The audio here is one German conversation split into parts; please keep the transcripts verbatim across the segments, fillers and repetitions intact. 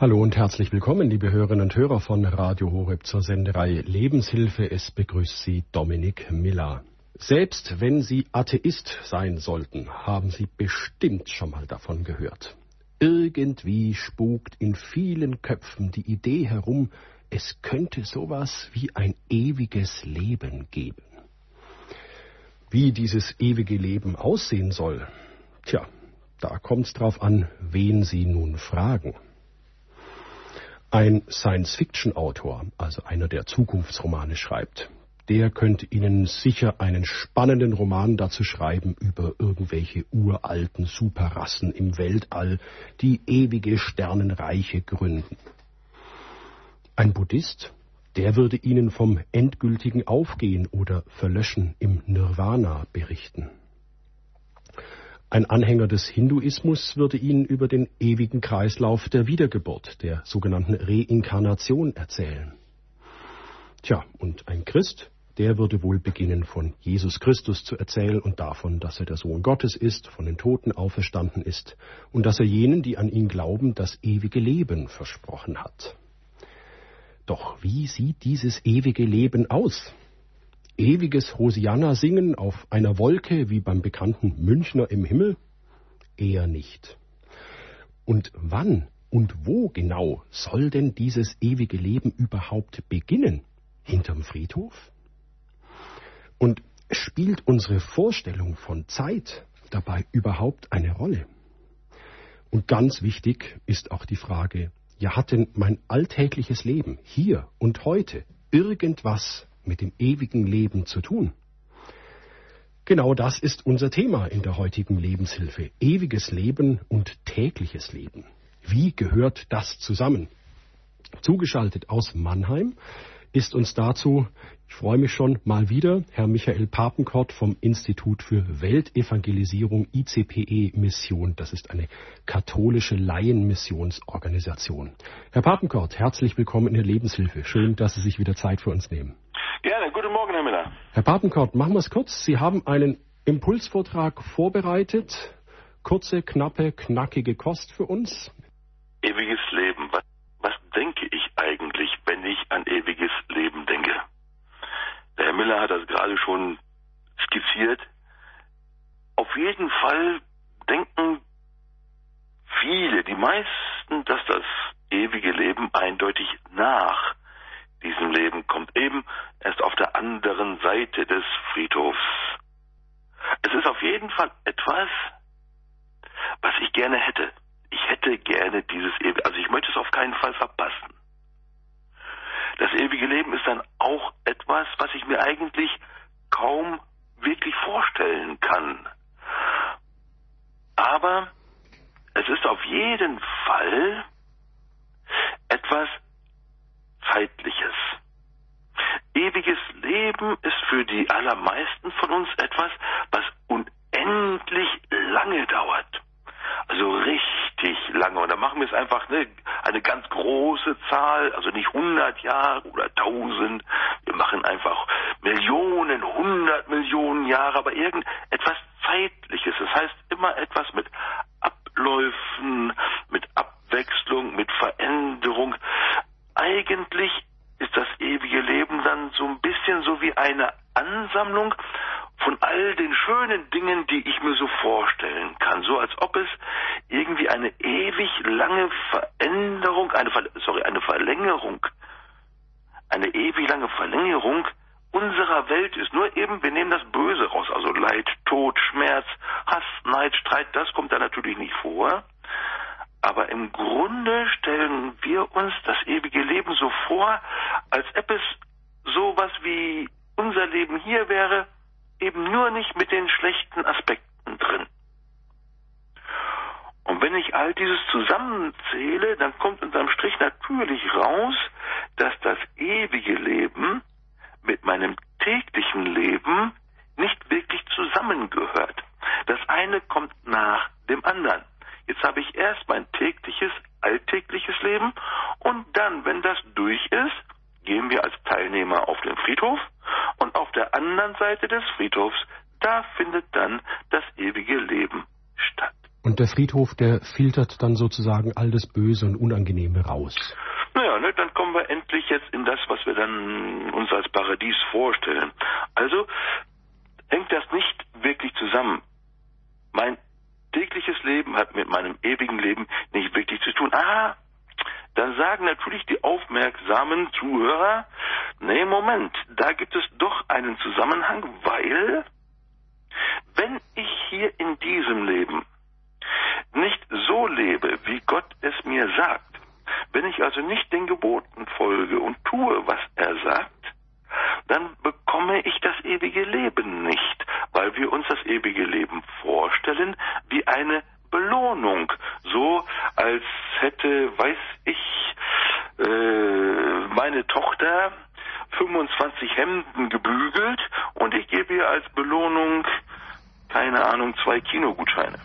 Hallo und herzlich willkommen, liebe Hörerinnen und Hörer von Radio Horeb zur Sendereihe Lebenshilfe. Es begrüßt Sie Dominik Miller. Selbst wenn Sie Atheist sein sollten, haben Sie bestimmt schon mal davon gehört. Irgendwie spukt in vielen Köpfen die Idee herum, es könnte sowas wie ein ewiges Leben geben. Wie dieses ewige Leben aussehen soll, tja, da kommt es drauf an, wen Sie nun fragen. Ein Science-Fiction-Autor, also einer, der Zukunftsromane schreibt, der könnte Ihnen sicher einen spannenden Roman dazu schreiben über irgendwelche uralten Superrassen im Weltall, die ewige Sternenreiche gründen. Ein Buddhist, der würde Ihnen vom endgültigen Aufgehen oder Verlöschen im Nirvana berichten. Ein Anhänger des Hinduismus würde Ihnen über den ewigen Kreislauf der Wiedergeburt, der sogenannten Reinkarnation, erzählen. Tja, und ein Christ, der würde wohl beginnen, von Jesus Christus zu erzählen und davon, dass er der Sohn Gottes ist, von den Toten auferstanden ist und dass er jenen, die an ihn glauben, das ewige Leben versprochen hat. Doch wie sieht dieses ewige Leben aus? Ewiges Hosianna singen auf einer Wolke wie beim bekannten Münchner im Himmel? Eher nicht. Und wann und wo genau soll denn dieses ewige Leben überhaupt beginnen? Hinterm Friedhof? Und spielt unsere Vorstellung von Zeit dabei überhaupt eine Rolle? Und ganz wichtig ist auch die Frage, ja, hat denn mein alltägliches Leben hier und heute irgendwas mit dem ewigen Leben zu tun? Genau das ist unser Thema in der heutigen Lebenshilfe. Ewiges Leben und tägliches Leben. Wie gehört das zusammen? Zugeschaltet aus Mannheim ist uns dazu, ich freue mich schon mal wieder, Herr Michael Papenkort vom Institut für Weltevangelisierung I C P E-Mission. Das ist eine katholische Laienmissionsorganisation. Herr Papenkort, herzlich willkommen in der Lebenshilfe. Schön, dass Sie sich wieder Zeit für uns nehmen. Gerne, guten Morgen, Herr Miller. Herr Papenkort, machen wir es kurz. Sie haben einen Impulsvortrag vorbereitet. Kurze, knappe, knackige Kost für uns. Ewiges Leben. Was, was denke ich eigentlich, wenn ich an ewiges Leben denke? Der Herr Miller hat das gerade schon skizziert. Auf jeden Fall denken viele, die meisten, dass das ewige Leben eindeutig nach diesem Leben kommt, eben erst auf der anderen Seite des Friedhofs. Es ist auf jeden Fall etwas, was ich gerne hätte. Ich hätte gerne dieses ewige, also ich möchte es auf keinen Fall verpassen. Das ewige Leben ist dann auch etwas, was ich mir eigentlich kaum wirklich vorstellen kann. Aber es ist auf jeden Fall etwas Zeitliches. Ewiges Leben ist für die allermeisten von uns etwas, was unendlich lange dauert. Also richtig lange. Und da machen wir es einfach ne, eine ganz große Zahl, also nicht hundert Jahre oder tausend. Wir machen einfach Millionen, hundert Millionen Jahre, aber irgendetwas Zeitliches. Das heißt immer etwas mit Abläufen, mit Abwechslung, mit Veränderung. Eigentlich ist das ewige Leben dann so ein bisschen so wie eine Ansammlung von all den schönen Dingen, die ich mir so vorstellen kann. So als ob es irgendwie eine ewig lange Veränderung, eine, Ver sorry, eine Verlängerung, eine ewig lange Verlängerung unserer Welt ist. Nur eben, wir nehmen das Böse raus, also Leid, Tod, Schmerz, Hass, Neid, Streit, das kommt da natürlich nicht vor. Aber im Grunde stellen wir uns das ewige Leben so vor, als ob es sowas wie unser Leben hier wäre, eben nur nicht mit den schlechten Aspekten drin. Und wenn ich all dieses zusammenzähle, dann kommt unterm Strich natürlich raus, dass das ewige Leben mit meinem täglichen Leben nicht wirklich zusammengehört. Das eine kommt nach dem anderen. Jetzt habe ich erst mein tägliches, alltägliches Leben und dann, wenn das durch ist, gehen wir als Teilnehmer auf den Friedhof und auf der anderen Seite des Friedhofs, da findet dann das ewige Leben statt. Und der Friedhof, der filtert dann sozusagen all das Böse und Unangenehme raus. Naja, ne, dann kommen wir endlich jetzt in das, was wir dann uns als Paradies vorstellen. Also hängt das nicht wirklich zusammen. Mein tägliches Leben hat mit meinem ewigen Leben nicht wirklich zu tun. Ah, dann sagen natürlich die aufmerksamen Zuhörer, nee, Moment, da gibt es doch einen Zusammenhang, weil wenn ich hier in diesem Leben nicht so lebe, wie Gott es mir sagt, wenn ich also nicht den Geboten folge und tue, was er sagt, dann bekomme ich das ewige Leben nicht, weil wir uns das ewige Leben vorstellen wie eine Belohnung, so als hätte, weiß ich, äh, meine Tochter fünfundzwanzig Hemden gebügelt und ich gebe ihr als Belohnung, keine Ahnung, zwei Kinogutscheine.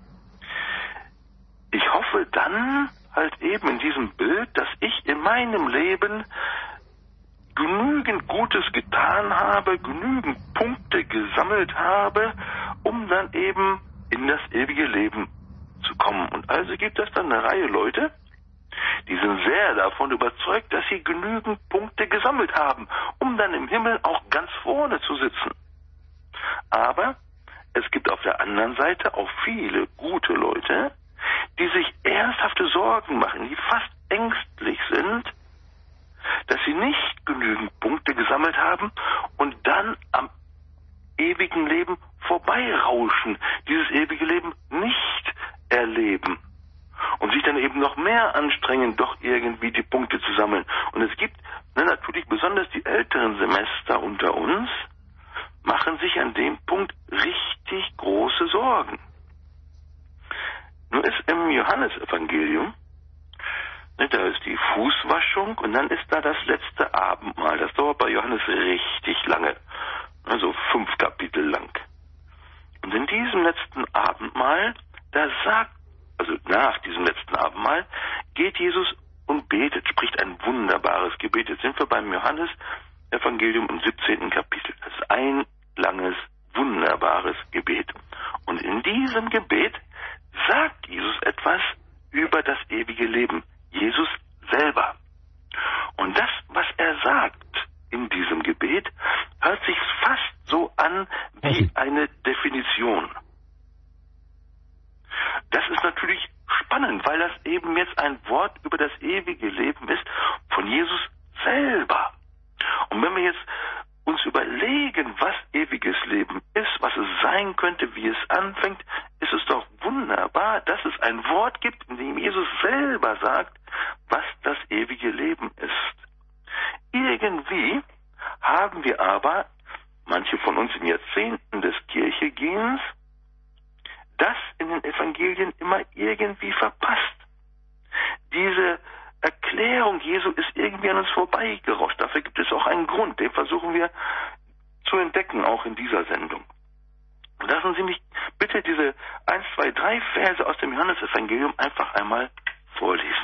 Ich hoffe dann halt eben in diesem Bild, dass ich in meinem Leben genügend Gutes getan habe, genügend Punkte gesammelt habe, um dann eben in das ewige Leben zu kommen. Und also gibt es dann eine Reihe Leute, die sind sehr davon überzeugt, dass sie genügend Punkte gesammelt haben, um dann im Himmel auch ganz vorne zu sitzen. Aber es gibt auf der anderen Seite auch viele gute Leute, die sich ernsthafte Sorgen machen, die fast ängstlich sind, dass sie nicht genügend Punkte gesammelt haben und dann am ewigen Leben vorbeirauschen, dieses ewige Leben nicht erleben und sich dann eben noch mehr anstrengen, doch irgendwie die Punkte zu sammeln. Und es gibt ne, natürlich besonders die älteren Semester unter uns, machen sich an dem Punkt richtig große Sorgen. Nun ist im Johannesevangelium, ne, da ist die Fußwaschung und dann ist da das letzte Abendmahl. Das dauert bei Johannes richtig lange, also fünf Kapitel lang. Und in diesem letzten Abendmahl, da sagt, also nach diesem letzten Abendmahl, geht Jesus und betet, spricht ein wunderbares Gebet. Jetzt sind wir beim Johannesevangelium im siebzehnten Kapitel. Das ist ein langes, wunderbares Gebet. Und in diesem Gebet sagt Jesus etwas über das ewige Leben. Jesus selber. Und das, was er sagt in diesem Gebet, hört sich fast so an wie eine Definition. Das ist natürlich spannend, weil das eben jetzt ein Wort über das ewige Leben ist von Jesus selber. Und wenn wir jetzt uns überlegen, was ewiges Leben ist, was es sein könnte, wie es anfängt, ist es doch wunderbar, dass es ein Wort gibt, in dem Jesus selber sagt, was das ewige Leben ist. Irgendwie haben wir aber, manche von uns in Jahrzehnten des Kirchegehens, das in den Evangelien immer irgendwie verpasst. Diese Erklärung Jesu ist irgendwie an uns vorbeigerauscht. Dafür gibt es auch einen Grund, den versuchen wir zu entdecken, auch in dieser Sendung. Und lassen Sie mich bitte diese eins, zwei, drei Verse aus dem Johannesevangelium einfach einmal vorlesen.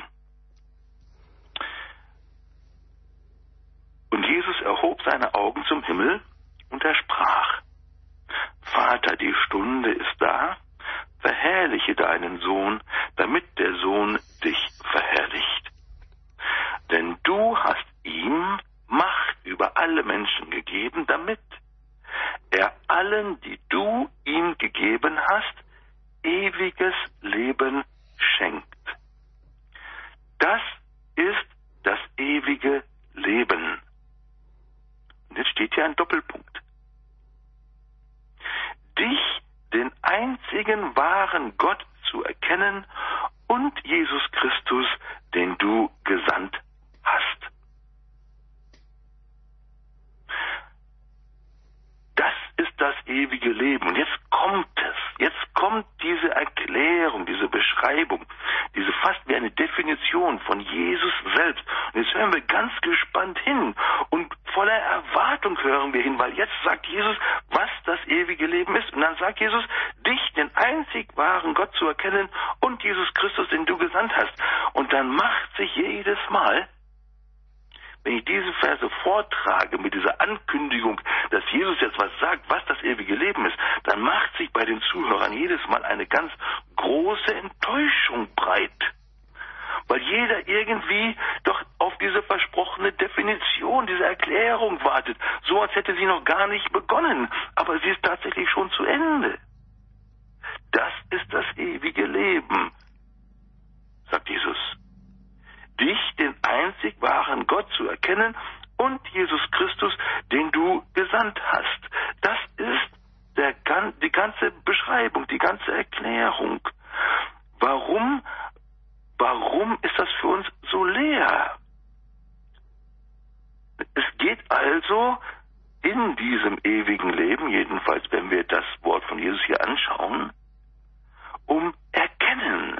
Und Jesus erhob seine Augen zum Himmel und er sprach: Vater, die Stunde ist da, verherrliche deinen Sohn, damit der Sohn dich verherrlicht. Denn du hast ihm Macht über alle Menschen gegeben, damit er allen, die du ihm gegeben hast, ewiges Leben schenkt. Das ist das ewige Leben. Und jetzt steht hier ein Doppelpunkt. Dich, den einzigen wahren Gott, zu erkennen und Jesus Christus, den du gesandt hast. Das ist das ewige Leben. Und jetzt kommt es. Jetzt kommt diese Erklärung, diese Beschreibung, diese fast wie eine Definition von Jesus selbst. Und jetzt hören wir ganz gespannt hin und voller Erwartung hören wir hin, weil jetzt sagt Jesus, was das ewige Leben ist. Und dann sagt Jesus, dich, den einzig wahren Gott, zu erkennen und Jesus Christus, den du gesandt hast. Und dann macht sich jedes Mal wenn ich diese Verse vortrage mit dieser Ankündigung, dass Jesus jetzt was sagt, was das ewige Leben ist, dann macht sich bei den Zuhörern jedes Mal eine ganz große Enttäuschung breit. Weil jeder irgendwie doch auf diese versprochene Definition, diese Erklärung wartet. So als hätte sie noch gar nicht begonnen, aber sie ist tatsächlich schon zu Ende. Das ist das ewige Leben, sagt Jesus. Dich, den einzig wahren Gott, zu erkennen und Jesus Christus, den du gesandt hast. Das ist der, die ganze Beschreibung, die ganze Erklärung. Warum, warum ist das für uns so leer? Es geht also in diesem ewigen Leben, jedenfalls wenn wir das Wort von Jesus hier anschauen, um Erkennen.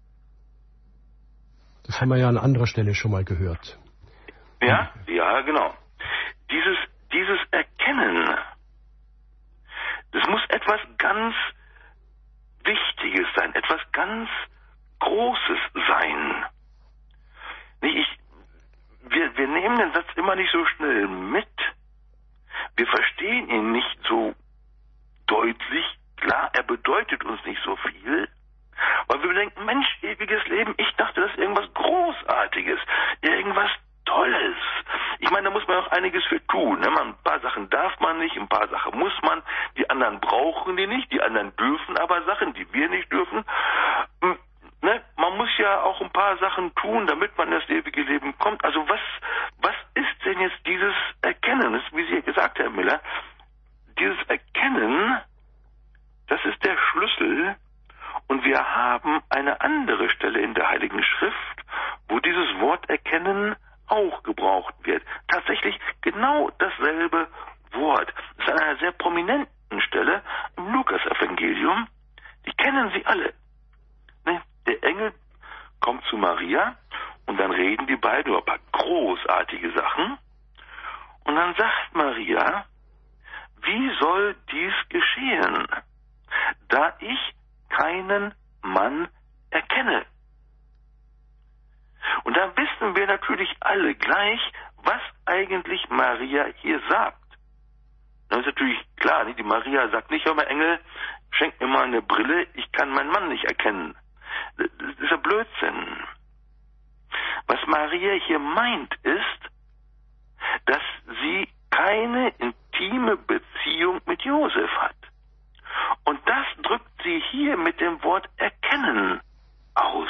Das haben wir ja an anderer Stelle schon mal gehört. Ja, ja, genau. Dieses, dieses Erkennen, das muss etwas ganz Wichtiges sein, etwas ganz Großes sein. Ich, wir, wir nehmen den Satz immer nicht so schnell mit. Wir verstehen ihn nicht so deutlich. Klar, er bedeutet uns nicht so viel. Weil wir denken, Mensch, ewiges Leben, ich dachte, das ist irgendwas Großartiges, irgendwas Tolles. Ich meine, da muss man auch einiges für tun. Ne? Man, ein paar Sachen darf man nicht, ein paar Sachen muss man, die anderen brauchen die nicht, die anderen dürfen aber Sachen, die wir nicht dürfen. Ne? Man muss ja auch ein paar Sachen tun, damit man in das ewige Leben kommt. Also was, was ist denn jetzt dieses Erkennen? Das ist, wie Sie ja gesagt haben, Herr Miller, dieses Erkennen, das ist der Schlüssel. Und wir haben eine andere Stelle in der Heiligen Schrift, wo dieses Wort Erkennen auch gebraucht wird. Tatsächlich genau dasselbe Wort. Das ist an einer sehr prominenten Stelle im Lukas-Evangelium. Die kennen Sie alle. Ne? Der Engel kommt zu Maria und dann reden die beiden über ein paar großartige Sachen. Und dann sagt Maria, wie soll dies geschehen, da ich keinen Mann erkenne? Und da wissen wir natürlich alle gleich, was eigentlich Maria hier sagt. Das ist natürlich klar, nicht? Die Maria sagt nicht, hör mal Engel, schenk mir mal eine Brille, ich kann meinen Mann nicht erkennen. Das ist ja Blödsinn. Was Maria hier meint ist, dass sie keine intime Beziehung mit Josef hat. Und das drückt sie hier mit dem Wort erkennen aus.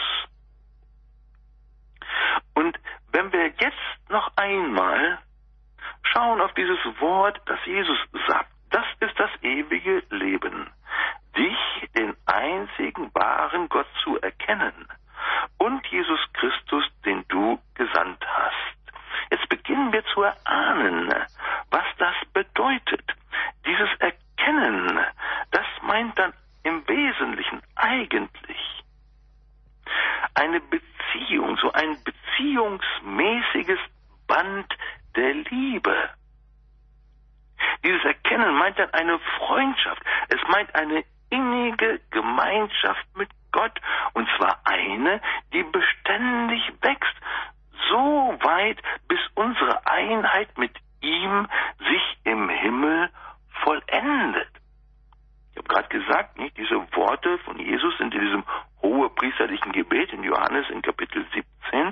Und wenn wir jetzt noch einmal schauen auf dieses Wort, das Jesus sagt, das ist das ewige Leben, dich, den einzigen wahren Gott, zu erkennen und Jesus Christus, den du gesandt hast. Jetzt beginnen wir zu erahnen, was das bedeutet. Dieses Erkennen, das meint dann im Wesentlichen eigentlich eine Beziehung, so ein beziehungsmäßiges Band der Liebe. Dieses Erkennen meint dann eine Freundschaft. Es meint eine innige Gemeinschaft mit Gott, und zwar eine, die beständig wächst, so weit, bis unsere Einheit mit ihm sich im Himmel vollendet. Ich habe gerade gesagt, nicht, diese Worte von Jesus sind in diesem hohepriesterlichen Gebet in Johannes in Kapitel siebzehn.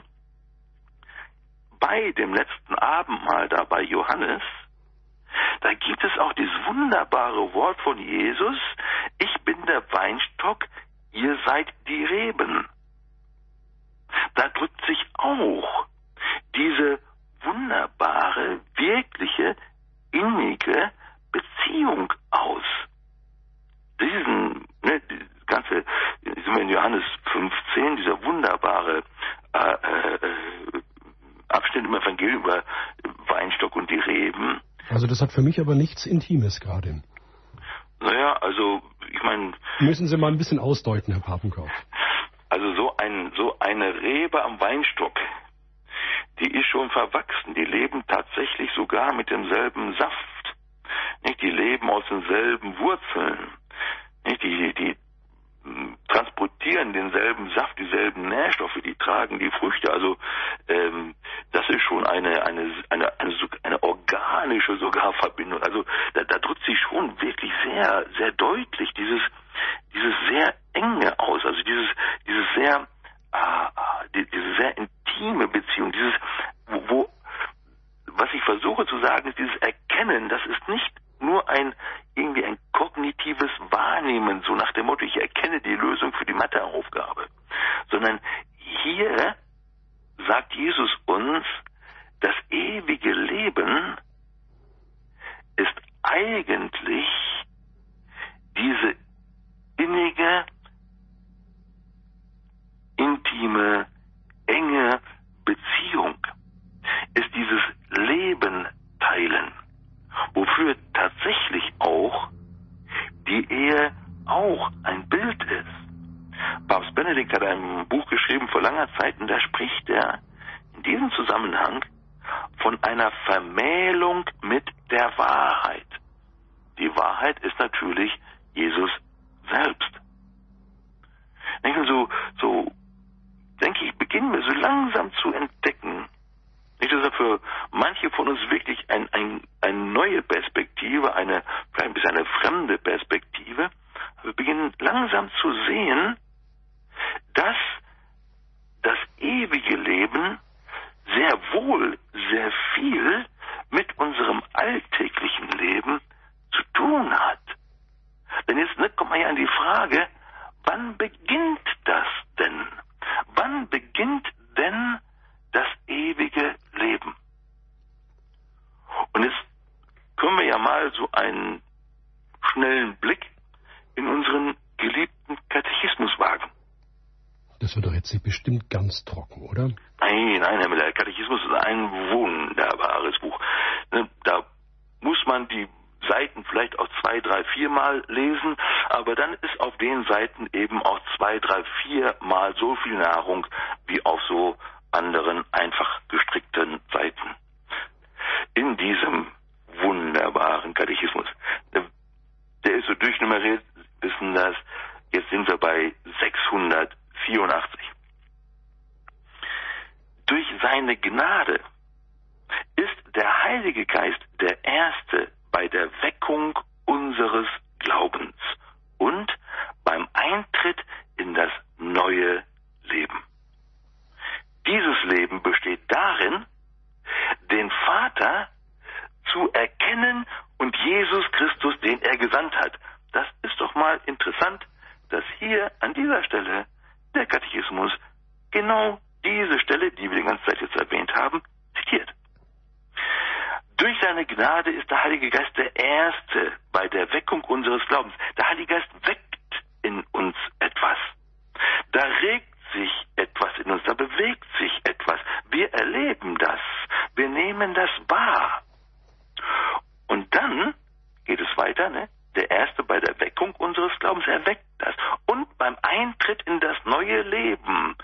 Bei dem letzten Abendmahl da bei Johannes, da gibt es auch dieses wunderbare Wort von Jesus: Ich bin der Weinstock, ihr seid die Reben. Da drückt sich auch diese wunderbare, wirkliche, innige Beziehung aus. Diesen, ne, das ganze, sind wir in Johannes fünfzehn, dieser wunderbare äh, äh, Abschnitt im Evangelium über Weinstock und die Reben. Also das hat für mich aber nichts Intimes gerade. Naja, also ich meine... Müssen Sie mal ein bisschen ausdeuten, Herr Papenkopf. Also so, ein, so eine Rebe am Weinstock, die ist schon verwachsen. Die leben tatsächlich sogar mit demselben Saft. Nicht? Die leben aus denselben Wurzeln. Nicht? Die, die transportieren denselben Saft, dieselben Nährstoffe, die tragen die Früchte. Also ähm, das ist schon eine, eine Körperverbindung. Also da, da drückt sich schon wirklich sehr, sehr deutlich dieses, dieses sehr enge aus, also dieses, dieses sehr, äh, die, diese sehr intime Beziehung, dieses, wo, wo, was ich versuche zu sagen, ist dieses Erkennen, das ist nicht nur ein, irgendwie ein kognitives Wahrnehmen, so nach dem Motto, ich erkenne die Lösung für die Matheaufgabe, sondern hier sagt Jesus uns, das ewige Leben ist eigentlich diese innige, intime, enge Beziehung, ist dieses Leben teilen, wofür tatsächlich auch die Ehe auch ein Bild ist. Papst Benedikt hat ein Buch geschrieben vor langer Zeit, und da spricht er in diesem Zusammenhang von einer Vermählung mit der Wahrheit. Die Wahrheit ist natürlich Jesus selbst. So, so denke ich, beginnen wir so langsam zu entdecken. Nicht, dass er für manche von uns wirklich ein, ein, eine neue Perspektive, eine, vielleicht ein bisschen eine fremde Perspektive, aber wir beginnen langsam zu sehen, dass das ewige Leben sehr wohl sehr viel mit unserem alltäglichen Leben zu tun hat. Denn jetzt ne, kommt man ja an die Frage, wann beginnt das denn? Wann beginnt denn das ewige Leben? Und jetzt können wir ja mal so einen schnellen Blick in unseren geliebten Katechismus wagen. Das wird doch jetzt bestimmt ganz trocken, oder? Nein, nein, Herr Miller, der Katechismus ist ein wunderbares Buch. Da muss man die Seiten vielleicht auch zwei, drei, vier Mal lesen, aber dann ist auf den Seiten eben auch zwei, drei, vier Mal so viel Nahrung wie auf so anderen einfach gestrickten Seiten. In diesem wunderbaren Katechismus, der ist so durchnummeriert, wissen das, jetzt sind wir bei sechshundertvierundachtzig. Durch seine Gnade ist der Heilige Geist der Erste bei der Weckung unseres Glaubens und beim Eintritt in das neue Leben. Dieses Leben besteht darin, den Vater zu erkennen und Jesus Christus, den er gesandt hat. Das ist doch mal interessant, dass hier an dieser Stelle der Katechismus genau diese Stelle, die wir die ganze Zeit jetzt erwähnt haben, zitiert. Durch seine Gnade ist der Heilige Geist der Erste bei der Weckung unseres Glaubens. Der Heilige Geist weckt in uns etwas. Da regt sich etwas in uns, da bewegt sich etwas. Wir erleben das. Wir nehmen das wahr. Und dann geht es weiter, ne? Der Erste bei der Weckung unseres Glaubens erweckt das. Und beim Eintritt in das neue Leben.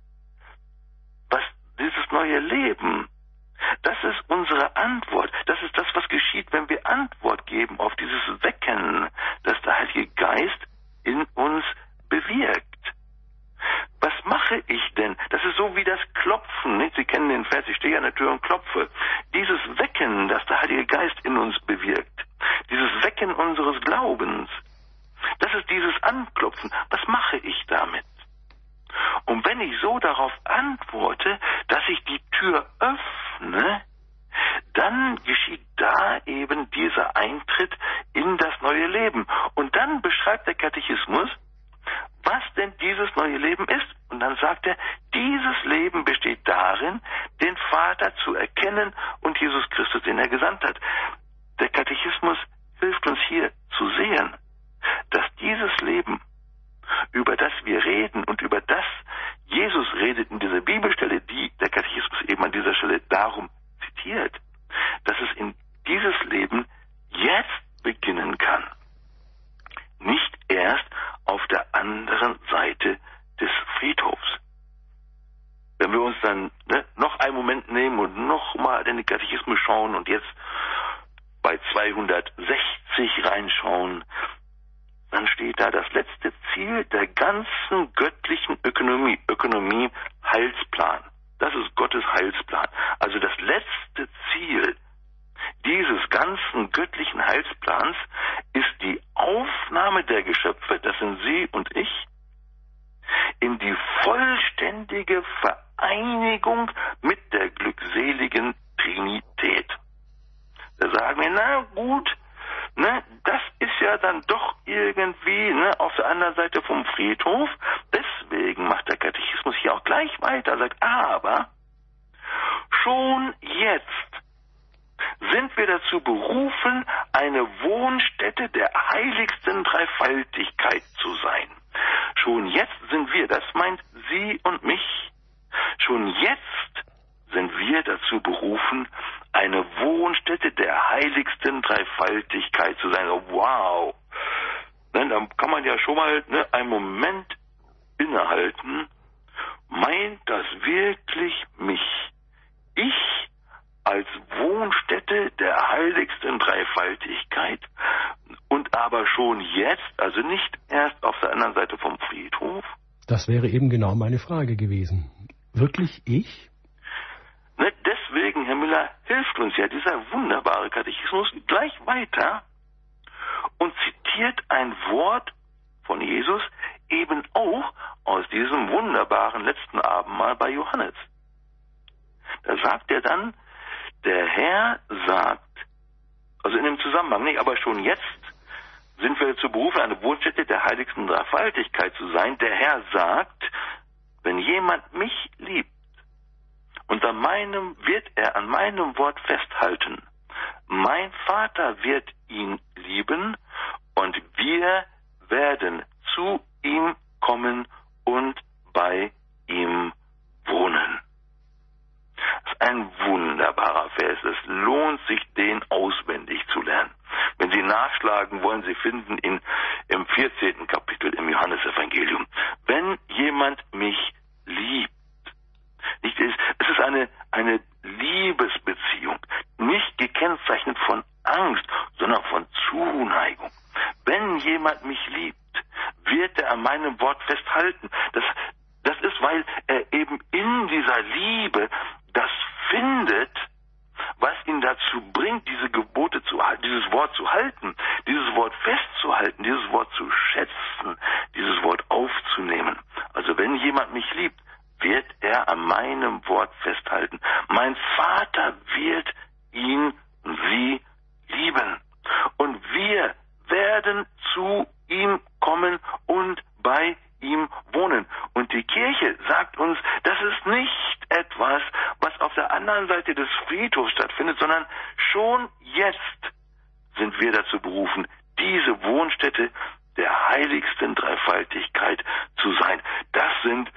Was dieses neue Leben, das ist unsere Antwort. Das ist das, was geschieht, wenn wir Antwort geben auf dieses Wecken, das der Heilige Geist in uns bewirkt. Was mache ich denn? Das ist so wie das Klopfen. Nicht? Sie kennen den Vers, ich stehe an der Tür und klopfe. Dieses Wecken, das der Heilige Geist in uns bewirkt, dieses Wecken unseres Glaubens, das ist dieses Anklopfen. Was mache ich damit? Und wenn ich so darauf antworte, dass ich die Tür öffne, dann geschieht da eben dieser Eintritt in das neue Leben. Und dann beschreibt der Katechismus, was denn dieses neue Leben ist. Und dann sagt er, dieses Leben besteht darin, den Vater zu erkennen und Jesus Christus, den er gesandt hat. Der Katechismus hilft uns hier zu sehen, dass dieses Leben, über das wir reden und über das Jesus redet in dieser Bibelstelle, die der Katechismus eben an dieser Stelle darum zitiert, dass es in dieses Leben jetzt beginnen kann. Nicht erst auf der anderen Seite des Friedhofs. Wenn wir uns dann ne, noch einen Moment nehmen und noch mal in den Katechismus schauen und jetzt bei zweihundertsechzig reinschauen, dann steht da das letzte Ziel der ganzen göttlichen Ökonomie, Ökonomie, Heilsplan. Das ist Gottes Heilsplan. Also das letzte Ziel dieses ganzen göttlichen Heilsplans ist die Aufnahme der Geschöpfe, das sind Sie und ich, in die vollständige Vereinigung mit der glückseligen Trinität. Da sagen wir, na gut, ne, das ist ja dann doch irgendwie ne, auf der anderen Seite vom Friedhof. Deswegen macht der Katechismus hier auch gleich weiter, sagt, aber schon jetzt sind wir dazu berufen, eine Wohnstätte der heiligsten Dreifaltigkeit zu sein. Schon jetzt sind wir, das meint Sie und mich, schon jetzt sind wir dazu berufen, eine Wohnstätte der heiligsten Dreifaltigkeit zu sein. Oh, wow! Ne, dann kann man ja schon mal ne, einen Moment innehalten. Meint das wirklich mich? Ich als Wohnstätte der heiligsten Dreifaltigkeit und aber schon jetzt, also nicht erst auf der anderen Seite vom Friedhof? Das wäre eben genau meine Frage gewesen. Wirklich ich? Ne, deswegen, Herr Müller, hilft uns ja dieser wunderbare Katechismus gleich weiter und zitiert ein Wort von Jesus eben auch aus diesem wunderbaren letzten Abendmahl bei Johannes. Da sagt er dann, der Herr sagt, also in dem Zusammenhang nicht, aber schon jetzt sind wir dazu berufen, eine Wohnstätte der heiligsten Dreifaltigkeit zu sein. Der Herr sagt, wenn jemand mich liebt, und an meinem wird er an meinem Wort festhalten. Mein Vater wird ihn lieben und wir werden zu ihm kommen und bei ihm wohnen. Das ist ein wunderbarer Vers. Es lohnt sich, den auswendig zu lernen. Wenn Sie nachschlagen wollen, Sie finden ihn im vierzehnten Kapitel im Johannesevangelium. Wenn jemand mich liebt, nicht, es ist eine, eine Liebesbeziehung, nicht gekennzeichnet von Angst, sondern von Zuneigung. Wenn jemand mich liebt, wird er an meinem Wort festhalten. Das, das ist, weil er eben in dieser Liebe das findet, was ihn dazu bringt, diese Gebote zu halten, dieses Wort zu halten, dieses Wort festzuhalten, dieses Wort zu schätzen, dieses Wort aufzunehmen. Also wenn jemand mich liebt, wird er an meinem Wort festhalten. Mein Vater wird ihn und sie lieben. Und wir werden zu ihm kommen und bei ihm wohnen. Und die Kirche sagt uns, das ist nicht etwas, was auf der anderen Seite des Friedhofs stattfindet, sondern schon jetzt sind wir dazu berufen, diese Wohnstätte der heiligsten Dreifaltigkeit zu sein. Das sind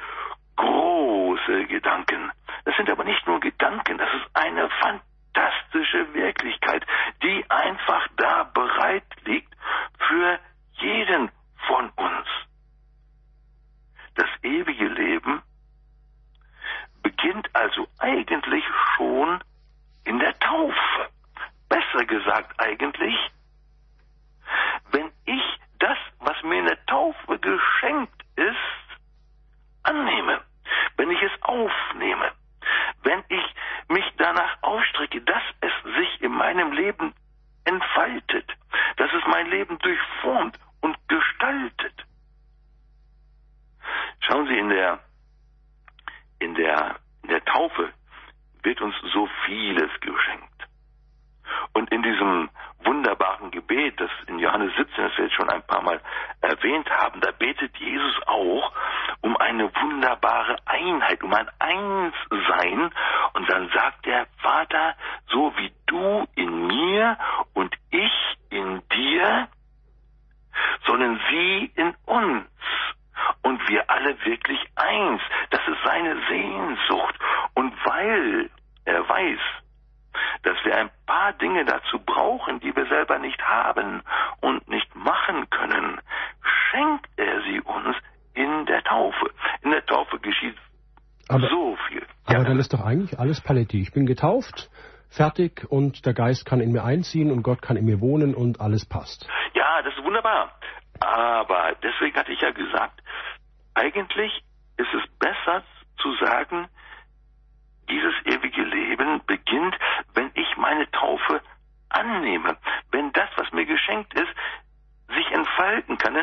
große Gedanken. Das sind aber nicht nur Gedanken, das ist eine fantastische Wirklichkeit, die einfach da bereit liegt für jeden von uns. Das ewige Leben beginnt also eigentlich schon in der Taufe. Besser gesagt eigentlich, wenn ich das, was mir in der Taufe geschenkt ist, annehme, wenn ich es aufnehme, wenn ich mich danach ausstrecke, dass es sich in meinem Leben entfaltet, dass es mein Leben durchformt und gestaltet. Schauen Sie, in der, in der, in der Taufe wird uns so vieles geschenkt. Und in diesem wunderbaren Gebet, das in Johannes siebzehn, das wir jetzt schon ein paar Mal erwähnt haben, da betet Jesus auch um eine wunderbare Einheit, um ein Einssein. Und dann sagt er, Vater, so wie du in mir und ich in dir, sollen sie in uns und wir alle wirklich eins. Das ist seine Sehnsucht. Und weil er weiß, dass wir ein paar Dinge dazu brauchen, die wir selber nicht haben und nicht machen können, schenkt er sie uns in der Taufe. In der Taufe geschieht aber, so viel. Aber ja, dann ist doch eigentlich alles Paletti. Ich bin getauft, fertig, und der Geist kann in mir einziehen und Gott kann in mir wohnen und alles passt. Ja, das ist wunderbar. Aber deswegen hatte ich ja gesagt, eigentlich ist es besser zu sagen, dieses ewige Leben beginnt, wenn ich meine Taufe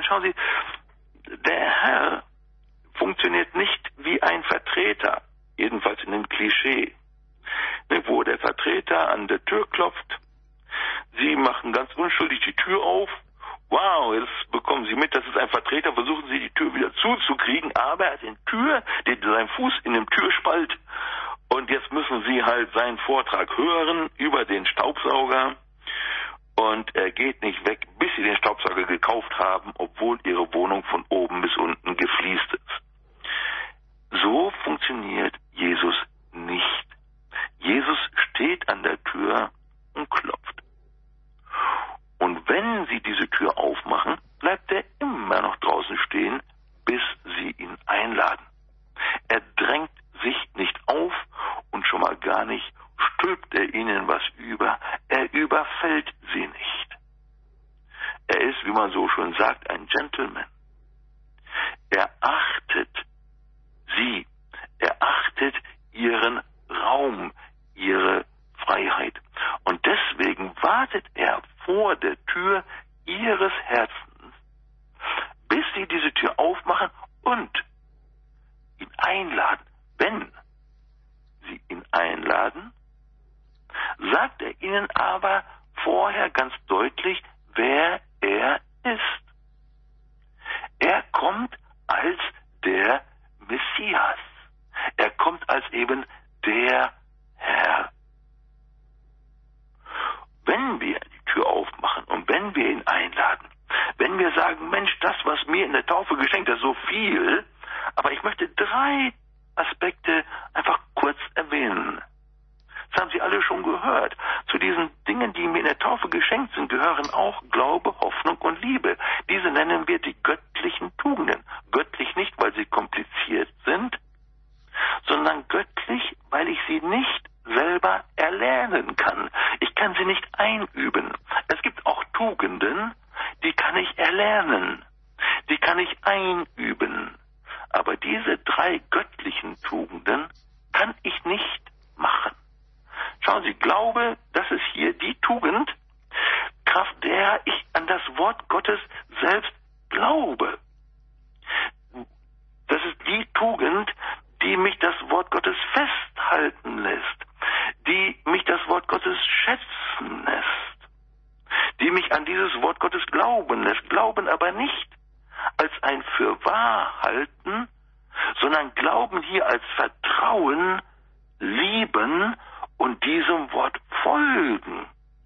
schauen Sie, der Herr funktioniert nicht wie ein Vertreter, jedenfalls in dem Klischee, wo der Vertreter an der Tür klopft. Sie machen ganz unschuldig die Tür auf. Wow, jetzt bekommen Sie mit, das ist ein Vertreter, versuchen Sie die Tür wieder zuzukriegen, aber er hat den Tür, den, seinen Fuß in dem Türspalt und jetzt müssen Sie halt seinen Vortrag hören über den Staubsauger und er geht nicht weg, bis Sie den Staubsauger gekauft haben, obwohl Ihre Wohnung von oben bis unten gefliest ist. So funktioniert Jesus nicht. Jesus steht an der Tür und klopft. Und wenn Sie diese Tür aufmachen, bleibt er immer noch draußen stehen, bis Sie ihn einladen. Er drängt sich nicht auf und schon mal gar nicht stülpt er Ihnen was über. Er überfällt Sie nicht. Er ist, wie man so schön sagt, ein Gentleman. Er achtet Sie. Er achtet Ihren Raum, Ihre Freiheit. Und deswegen wartet er vor der Tür Ihres Herzens, bis Sie diese Tür aufmachen und ihn einladen. Wenn Sie ihn einladen, sagt er Ihnen aber vorher ganz deutlich, wer er ist. Er kommt als der Messias. Er kommt als eben der Herr. Wenn wir die Tür aufmachen und wenn wir ihn einladen, wenn wir sagen, Mensch, das, was mir in der Taufe geschenkt ist, so viel, aber ich möchte drei Aspekte einfach kurz erwähnen. Das haben Sie alle schon gehört. Zu diesen Dingen, die mir in der Taufe geschenkt sind, gehören auch Glaube, Hoffnung und Liebe. Diese nennen wir die göttlichen Tugenden. Göttlich nicht, weil sie kompliziert sind, sondern göttlich, weil ich sie nicht selber erlernen kann. Ich kann sie nicht einüben. Es gibt auch Tugenden, die kann ich erlernen. Die kann ich einüben. Aber diese drei göttlichen Tugenden kann ich nicht machen. Schauen Sie, Glaube, das ist hier die Tugend, Kraft der ich an das Wort Gottes selbst glaube. Das ist die Tugend, die mich das Wort Gottes festhalten lässt, die mich das Wort Gottes schätzen lässt, die mich an dieses Wort Gottes glauben lässt, glauben aber nicht als ein Fürwahr halten, sondern glauben hier als Vertrauen, lieben und diesem Wort folgen.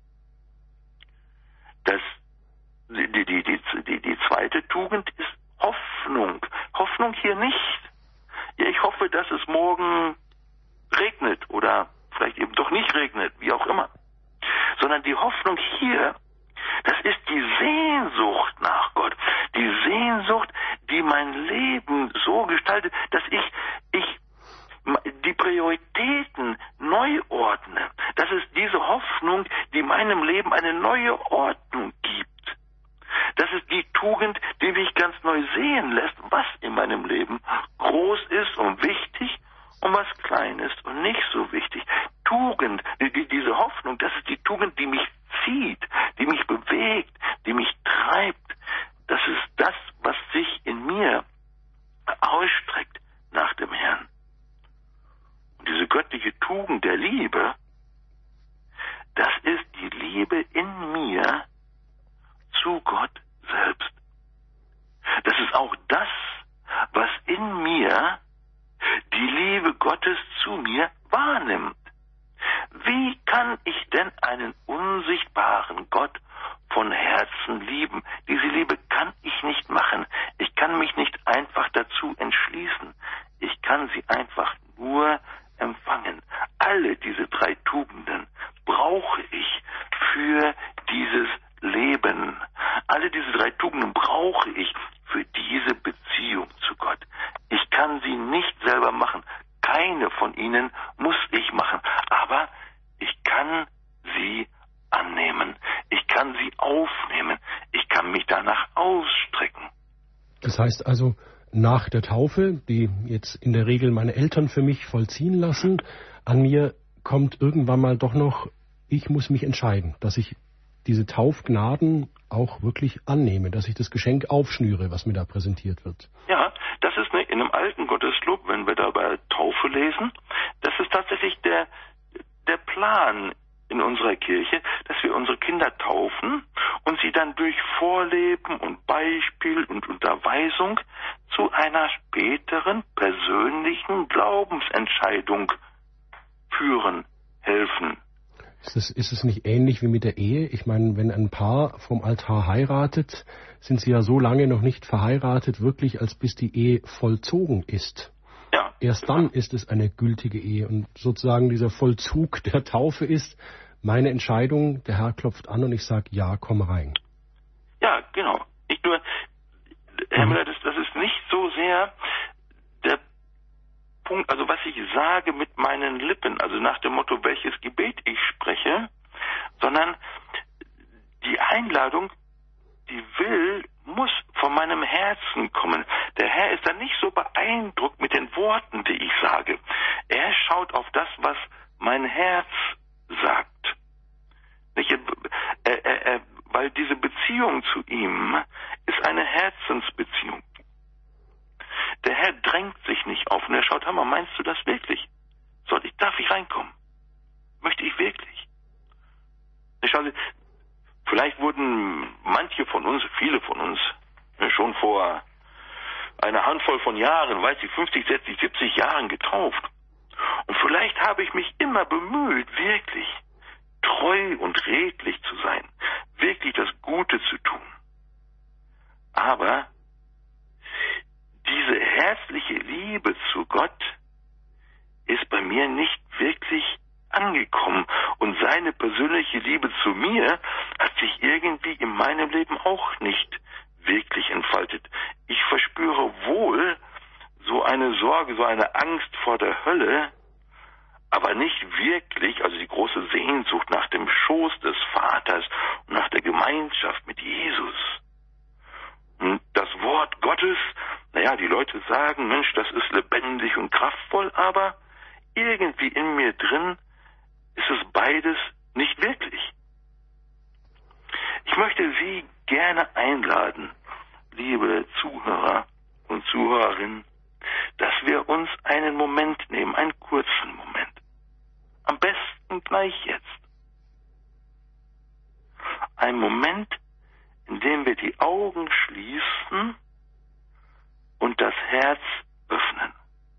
Das, die, die, die, die, die zweite Tugend ist Hoffnung. Hoffnung hier nicht. Ja, ich hoffe, dass es morgen regnet oder vielleicht eben doch nicht regnet, wie auch immer. Sondern die Hoffnung hier, das ist die Sehnsucht nach Gott. Die Sehnsucht, die mein Leben so gestaltet, dass ich, ich die Prioritäten neu ordne. Das ist diese Hoffnung, die meinem Leben eine neue Ordnung gibt. Das ist die Tugend, die mich ganz neu sehen lässt, was in meinem Leben groß ist und wichtig und was klein ist und nicht so wichtig. Tugend, die, diese Hoffnung, das ist die Tugend, die mich zieht, die mich bewegt, die mich treibt. Das ist das, was sich in mir ausstreckt nach dem Herrn. Und diese göttliche Tugend der Liebe, das ist die Liebe in mir zu Gott selbst. Das ist auch das, was in mir die Liebe Gottes zu mir wahrnimmt. Wie kann ich denn einen unsichtbaren Gott von Herzen lieben? Diese Liebe kann ich nicht machen. Ich kann mich nicht einfach dazu entschließen. Ich kann sie einfach nur empfangen. Alle diese drei Tugenden brauche ich für dieses Leben. Alle diese drei Tugenden brauche ich für diese Beziehung zu Gott. Ich kann sie nicht selber machen. Keine von ihnen muss ich machen. Aber ich kann sie annehmen. Ich kann sie aufnehmen. Ich kann mich danach ausstrecken. Das heißt also, nach der Taufe, die jetzt in der Regel meine Eltern für mich vollziehen lassen, an mir kommt irgendwann mal doch noch, ich muss mich entscheiden, dass ich diese Taufgnaden auch wirklich annehme, dass ich das Geschenk aufschnüre, was mir da präsentiert wird. Ja, das ist eine, in einem alten Gotteslob, wenn wir da bei Taufe lesen, das ist tatsächlich der, der Plan in unserer Kirche, dass wir unsere Kinder taufen und sie dann durch Vorleben und Beispiel und Unterweisung zu einer späteren persönlichen Glaubensentscheidung führen, helfen. Ist es, ist es nicht ähnlich wie mit der Ehe? Ich meine, wenn ein Paar vom Altar heiratet, sind sie ja so lange noch nicht verheiratet, wirklich, als bis die Ehe vollzogen ist. Ja. Erst dann ist es eine gültige Ehe. Und sozusagen dieser Vollzug der Taufe ist meine Entscheidung, der Herr klopft an und ich sage, ja, komm rein. Ja, genau. Nicht nur, Herr Müller, das, das ist nicht so sehr der Punkt, also was ich sage mit meinen Lippen, also nach dem Motto, welches Gebet ich spreche, sondern die Einladung, die will, muss von meinem Herzen kommen. Der Herr ist dann nicht so beeindruckt mit den Worten, die ich sage. Er schaut auf das, was mein Herz sagt. Nicht, er, er, er, weil diese Beziehung zu ihm ist eine Herzensbeziehung. Der Herr drängt sich nicht auf und er schaut, Hammer, meinst du das wirklich? Soll ich, darf ich reinkommen? Möchte ich wirklich? Ich schaue, vielleicht wurden manche von uns, viele von uns, schon vor einer Handvoll von Jahren, weiß ich, fünfzig, sechzig, siebzig Jahren getauft. Und vielleicht habe ich mich immer bemüht, wirklich treu und redlich zu sein, wirklich das Gute zu tun. Aber diese herzliche Liebe zu Gott ist bei mir nicht wirklich angekommen. Und seine persönliche Liebe zu mir hat sich irgendwie in meinem Leben auch nicht wirklich entfaltet. Ich verspüre wohl so eine Sorge, so eine Angst vor der Hölle, aber nicht wirklich, also die große Sehnsucht nach dem Schoß des Vaters und nach der Gemeinschaft mit Jesus. Und das Wort Gottes, naja, die Leute sagen, Mensch, das ist lebendig und kraftvoll, aber irgendwie in mir drin ist es beides nicht wirklich. Ich möchte Sie gerne einladen, liebe Zuhörer und Zuhörerinnen, dass wir uns einen Moment nehmen, einen kurzen Moment. Am besten gleich jetzt. Ein Moment, in dem wir die Augen schließen und das Herz öffnen.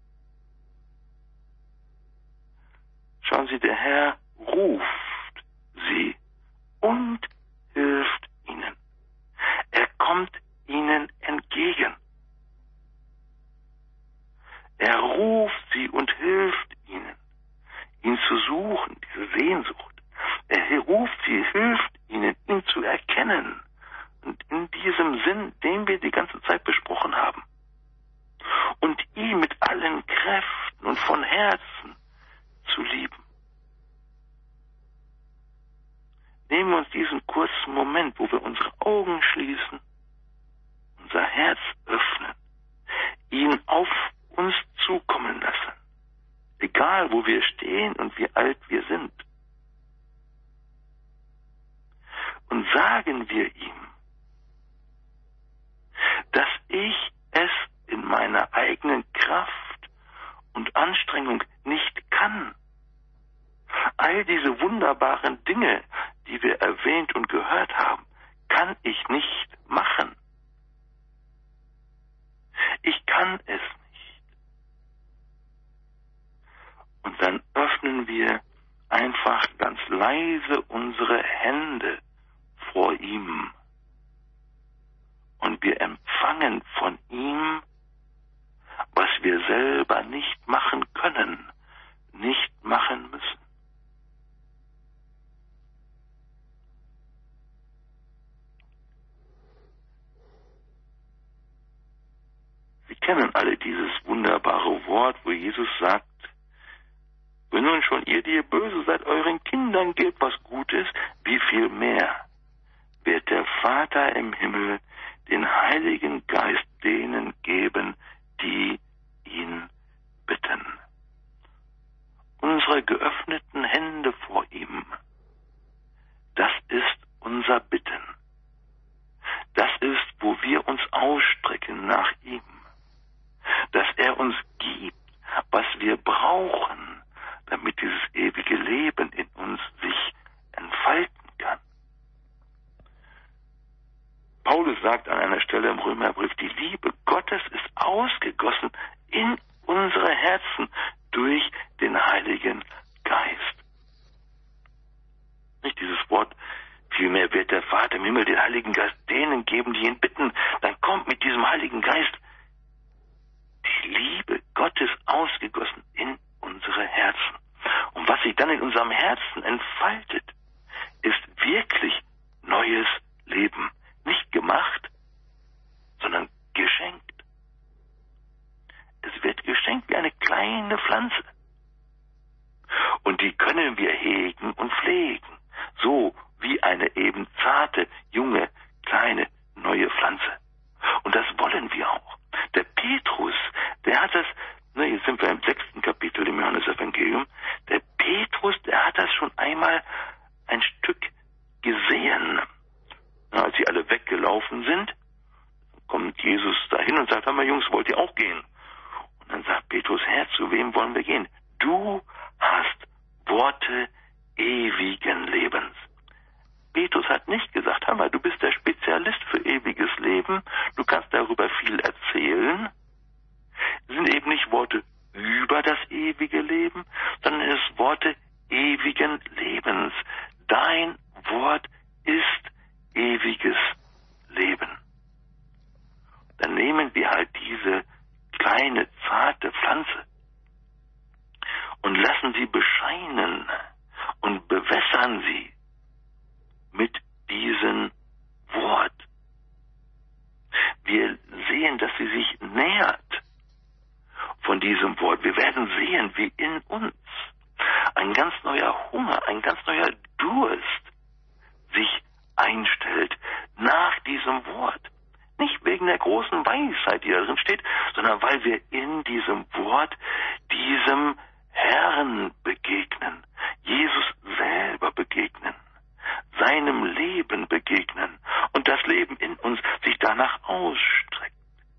Schauen Sie, der Herr ruft Sie und hilft Ihnen. Er kommt Ihnen entgegen. Er ruft Sie und hilft Ihnen, ihn zu suchen, diese Sehnsucht. Er ruft Sie, hilft Ihnen, ihn zu erkennen. Und in diesem Sinn, den wir die ganze Zeit besprochen haben. Und ihn mit allen Kräften und von Herzen zu lieben. Nehmen wir uns diesen kurzen Moment, wo wir unsere Augen schließen, unser Herz öffnen, ihn auf uns zukommen lassen. Egal, wo wir stehen und wie alt wir sind. Und sagen wir ihm, dass ich es in meiner eigenen Kraft und Anstrengung nicht kann. All diese wunderbaren Dinge, die wir erwähnt und gehört haben, kann ich nicht machen. Ich kann es nicht. Und dann öffnen wir einfach ganz leise unsere Hände vor ihm. Und wir empfangen von ihm, was wir selber nicht machen können, nicht machen müssen. Sie kennen alle dieses wunderbare Wort, wo Jesus sagt, wenn nun schon ihr, die ihr böse seid, euren Kindern gebt, was gut ist, wie viel mehr wird der Vater im Himmel den Heiligen Geist denen geben, die ihn bitten. Unsere geöffneten Hände vor ihm, das ist unser Bitten. im Römerbrief, die Liebe Gottes ist ausgegossen in unsere Herzen durch den Heiligen Geist. Nicht dieses Wort, vielmehr wird der Vater im Himmel den Heiligen Geist denen geben, die ihn bitten. Dann kommt mit diesem Heiligen Geist die Liebe Gottes ausgegossen in unsere Herzen. Und was sich dann in unserem Herzen entfaltet, ist wirklich neues Leben. Nicht gemacht, sondern geschenkt. Es wird geschenkt wie eine kleine Pflanze. Und die können wir hegen und pflegen, so wie eine eben zarte, junge, kleine, neue Pflanze. Und das wollen wir auch. Der Petrus, der hat das, ne, jetzt sind wir im sechsten Kapitel im Johannesevangelium, der Petrus, der hat das schon einmal ein Stück gesehen. Na, als sie alle weggelaufen sind, kommt Jesus dahin und sagt, hör mal Jungs, wollt ihr auch gehen? Und dann sagt Petrus, Herr, zu wem wollen wir gehen? Du hast Worte ewigen Lebens. Petrus hat nicht gesagt, hör mal, du bist der Spezialist für ewiges Leben, du kannst darüber viel erzählen. Es sind eben nicht Worte über das ewige Leben, sondern es sind Worte ewigen Lebens. Dein Wort ist ewiges Leben. Dann nehmen wir halt diese kleine, zarte Pflanze und lassen sie bescheinen und bewässern sie mit diesem Wort. Wir sehen, dass sie sich nährt von diesem Wort. Wir werden sehen, wie in uns ein ganz neuer Hunger, ein ganz neuer Durst sich einstellt nach diesem Wort. Nicht wegen der großen Weisheit, die da drin steht, sondern weil wir in diesem Wort diesem Herrn begegnen, Jesus selber begegnen, seinem Leben begegnen und das Leben in uns sich danach ausstreckt.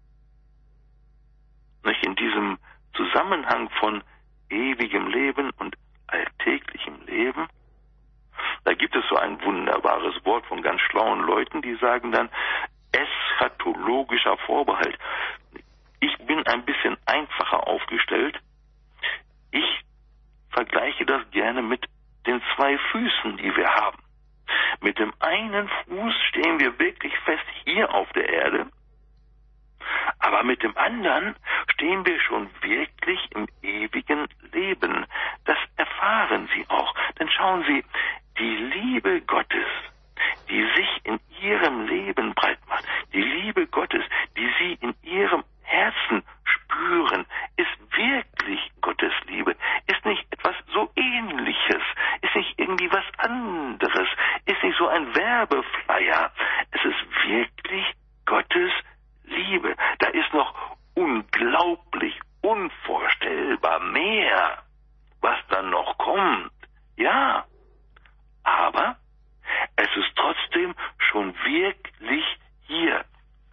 Nicht in diesem Zusammenhang von ewigem Leben und alltäglichem Leben, da gibt es so ein wunderbares Wort von ganz schlauen Leuten, die sagen dann, eschatologischer Vorbehalt. Ich bin ein bisschen einfacher aufgestellt. Ich vergleiche das gerne mit den zwei Füßen, die wir haben. Mit dem einen Fuß stehen wir wirklich fest hier auf der Erde, aber mit dem anderen stehen wir schon wirklich im ewigen Leben. Das erfahren Sie auch. Denn schauen Sie, die Liebe Gottes, die sich in Ihrem Leben breit macht, die Liebe Gottes, die Sie in Ihrem Herzen spüren, ist wirklich Gottes Liebe, ist nicht etwas so Ähnliches, ist nicht irgendwie was anderes, ist nicht so ein Werbeflyer. Es ist wirklich Gottes Liebe. Da ist noch unglaublich, unvorstellbar mehr, was dann noch kommt. Ja, aber es ist trotzdem schon wirklich hier.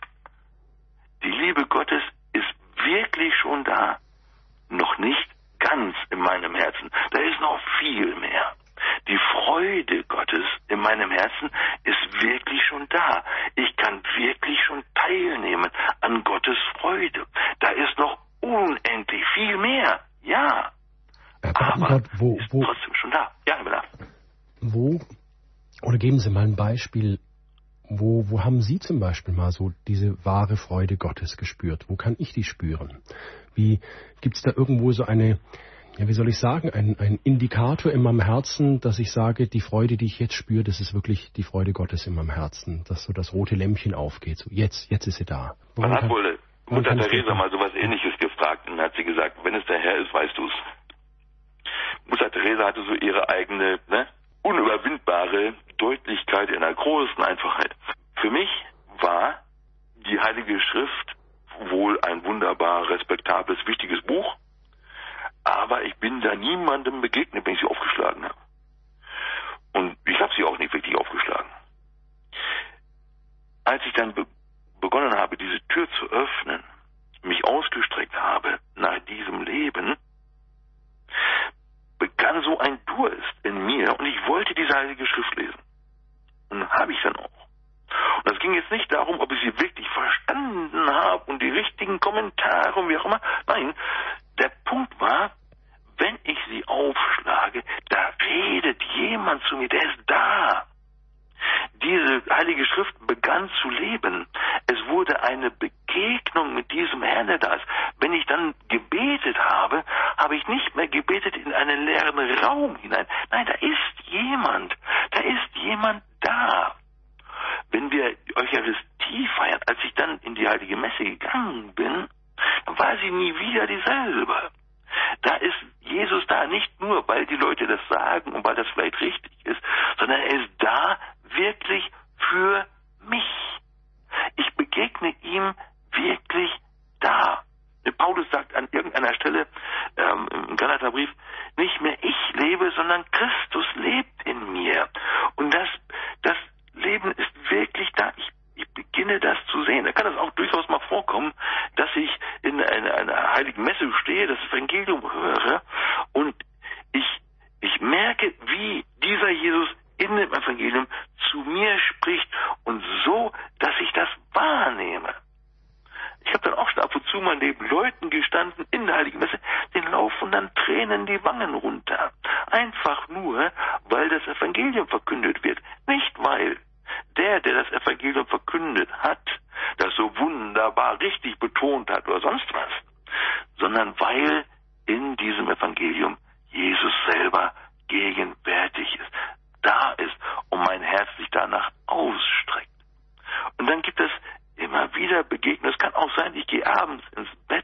Die Liebe Gottes ist wirklich schon da, noch nicht ganz in meinem Herzen. Da ist noch viel mehr. Die Freude Gottes in meinem Herzen ist wirklich schon da. Ich kann wirklich schon teilnehmen an Gottes Freude. Da ist noch unendlich viel mehr. Ja, aber Gott, wo, ist wo, trotzdem schon da. Ja, Herr Müller. Wo, oder geben Sie mal ein Beispiel, wo, wo haben Sie zum Beispiel mal so diese wahre Freude Gottes gespürt? Wo kann ich die spüren? Wie, gibt's da irgendwo so eine, ja, wie soll ich sagen, ein, ein Indikator in meinem Herzen, dass ich sage, die Freude, die ich jetzt spüre, das ist wirklich die Freude Gottes in meinem Herzen, dass so das rote Lämpchen aufgeht. So, jetzt, jetzt ist sie da. Man hat wohl Mutter Teresa mal sowas Ähnliches gefragt und hat sie gesagt, wenn es der Herr ist, weißt du's. Mutter Teresa hatte so ihre eigene, ne, unüberwindbare Deutlichkeit in einer großen Einfachheit. Für mich war die Heilige Schrift wohl ein wunderbar respektables, wichtiges Buch, aber ich bin da niemandem begegnet, wenn ich sie aufgeschlagen habe. Und ich habe sie auch nicht wirklich aufgeschlagen. Als ich dann be- begonnen habe, diese Tür zu öffnen, mich ausgestreckt habe nach diesem Leben, begann so ein Durst in mir und ich wollte diese Heilige Schrift lesen. Und habe ich dann auch. Und es ging jetzt nicht darum, ob ich sie wirklich verstanden bekommen, wie auch immer. Nein, der Punkt war, wenn ich sie aufschlage, da redet jemand zu mir, der ist da. Diese Heilige Schrift begann zu leben. Es wurde eine Begegnung mit diesem Herrn, der da ist. Wenn ich dann gebetet habe, habe ich nicht mehr gebetet in einen leeren Raum hinein. Nein, da ist jemand. Da ist jemand da. Wenn wir Eucharistie feiern, als ich dann in die Heilige Messe gegangen bin, dann war sie nie wieder dieselbe. Da ist Jesus da, nicht nur, weil die Leute das sagen und weil das vielleicht richtig ist, sondern er ist da wirklich für mich. Ich begegne ihm wirklich da. Paulus sagt an irgendeiner Stelle ähm, im Galaterbrief, nicht mehr ich lebe, sondern Christus lebt in mir. Und das, das Leben ist wirklich da. Ich, ich beginne das zu sehen. Da kann es auch durchaus mal vorkommen, dass ich in einer, einer heiligen Messe stehe, das Evangelium höre und ich, ich merke, wie dieser Jesus in dem Evangelium zu mir spricht und so, dass ich das wahrnehme. Ich habe dann auch schon ab und zu mal neben Leuten gestanden in der Heiligen Messe, denen laufen dann Tränen die Wangen runter. Einfach nur, weil das Evangelium verkündet wird. Nicht weil der, der das Evangelium verkündet hat, das so wunderbar richtig betont hat oder sonst was, sondern weil in diesem Evangelium Jesus selber gegenwärtig ist, da ist und mein Herz sich danach ausstreckt. Und dann gibt es immer wieder Begegnungen. Es kann auch sein, ich gehe abends ins Bett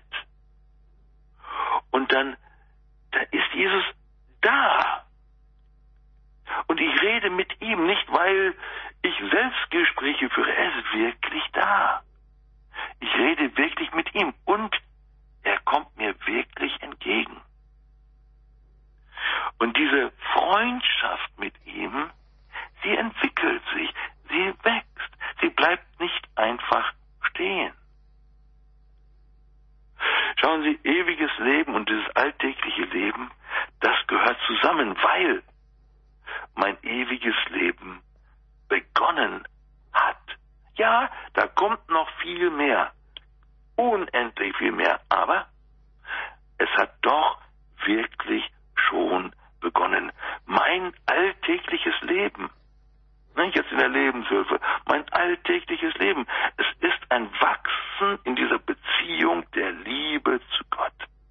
und dann, da ist Jesus da. Und ich rede mit ihm, nicht weil ich Selbstgespräche führe, er ist wirklich da. Ich rede wirklich mit ihm und er kommt mir wirklich entgegen. Und diese Freundschaft mit ihm, sie entwickelt sich, sie wächst, sie bleibt nicht einfach stehen. Schauen Sie, ewiges Leben und dieses alltägliche Leben, das gehört zusammen, weil mein ewiges Leben begonnen hat. Ja, da kommt noch viel mehr, unendlich viel mehr, aber es hat doch wirklich schon begonnen. Mein alltägliches Leben, nicht jetzt in der Lebenshilfe, mein alltägliches Leben, es ist ein Wachsen in dieser Beziehung der Liebe zu Gott.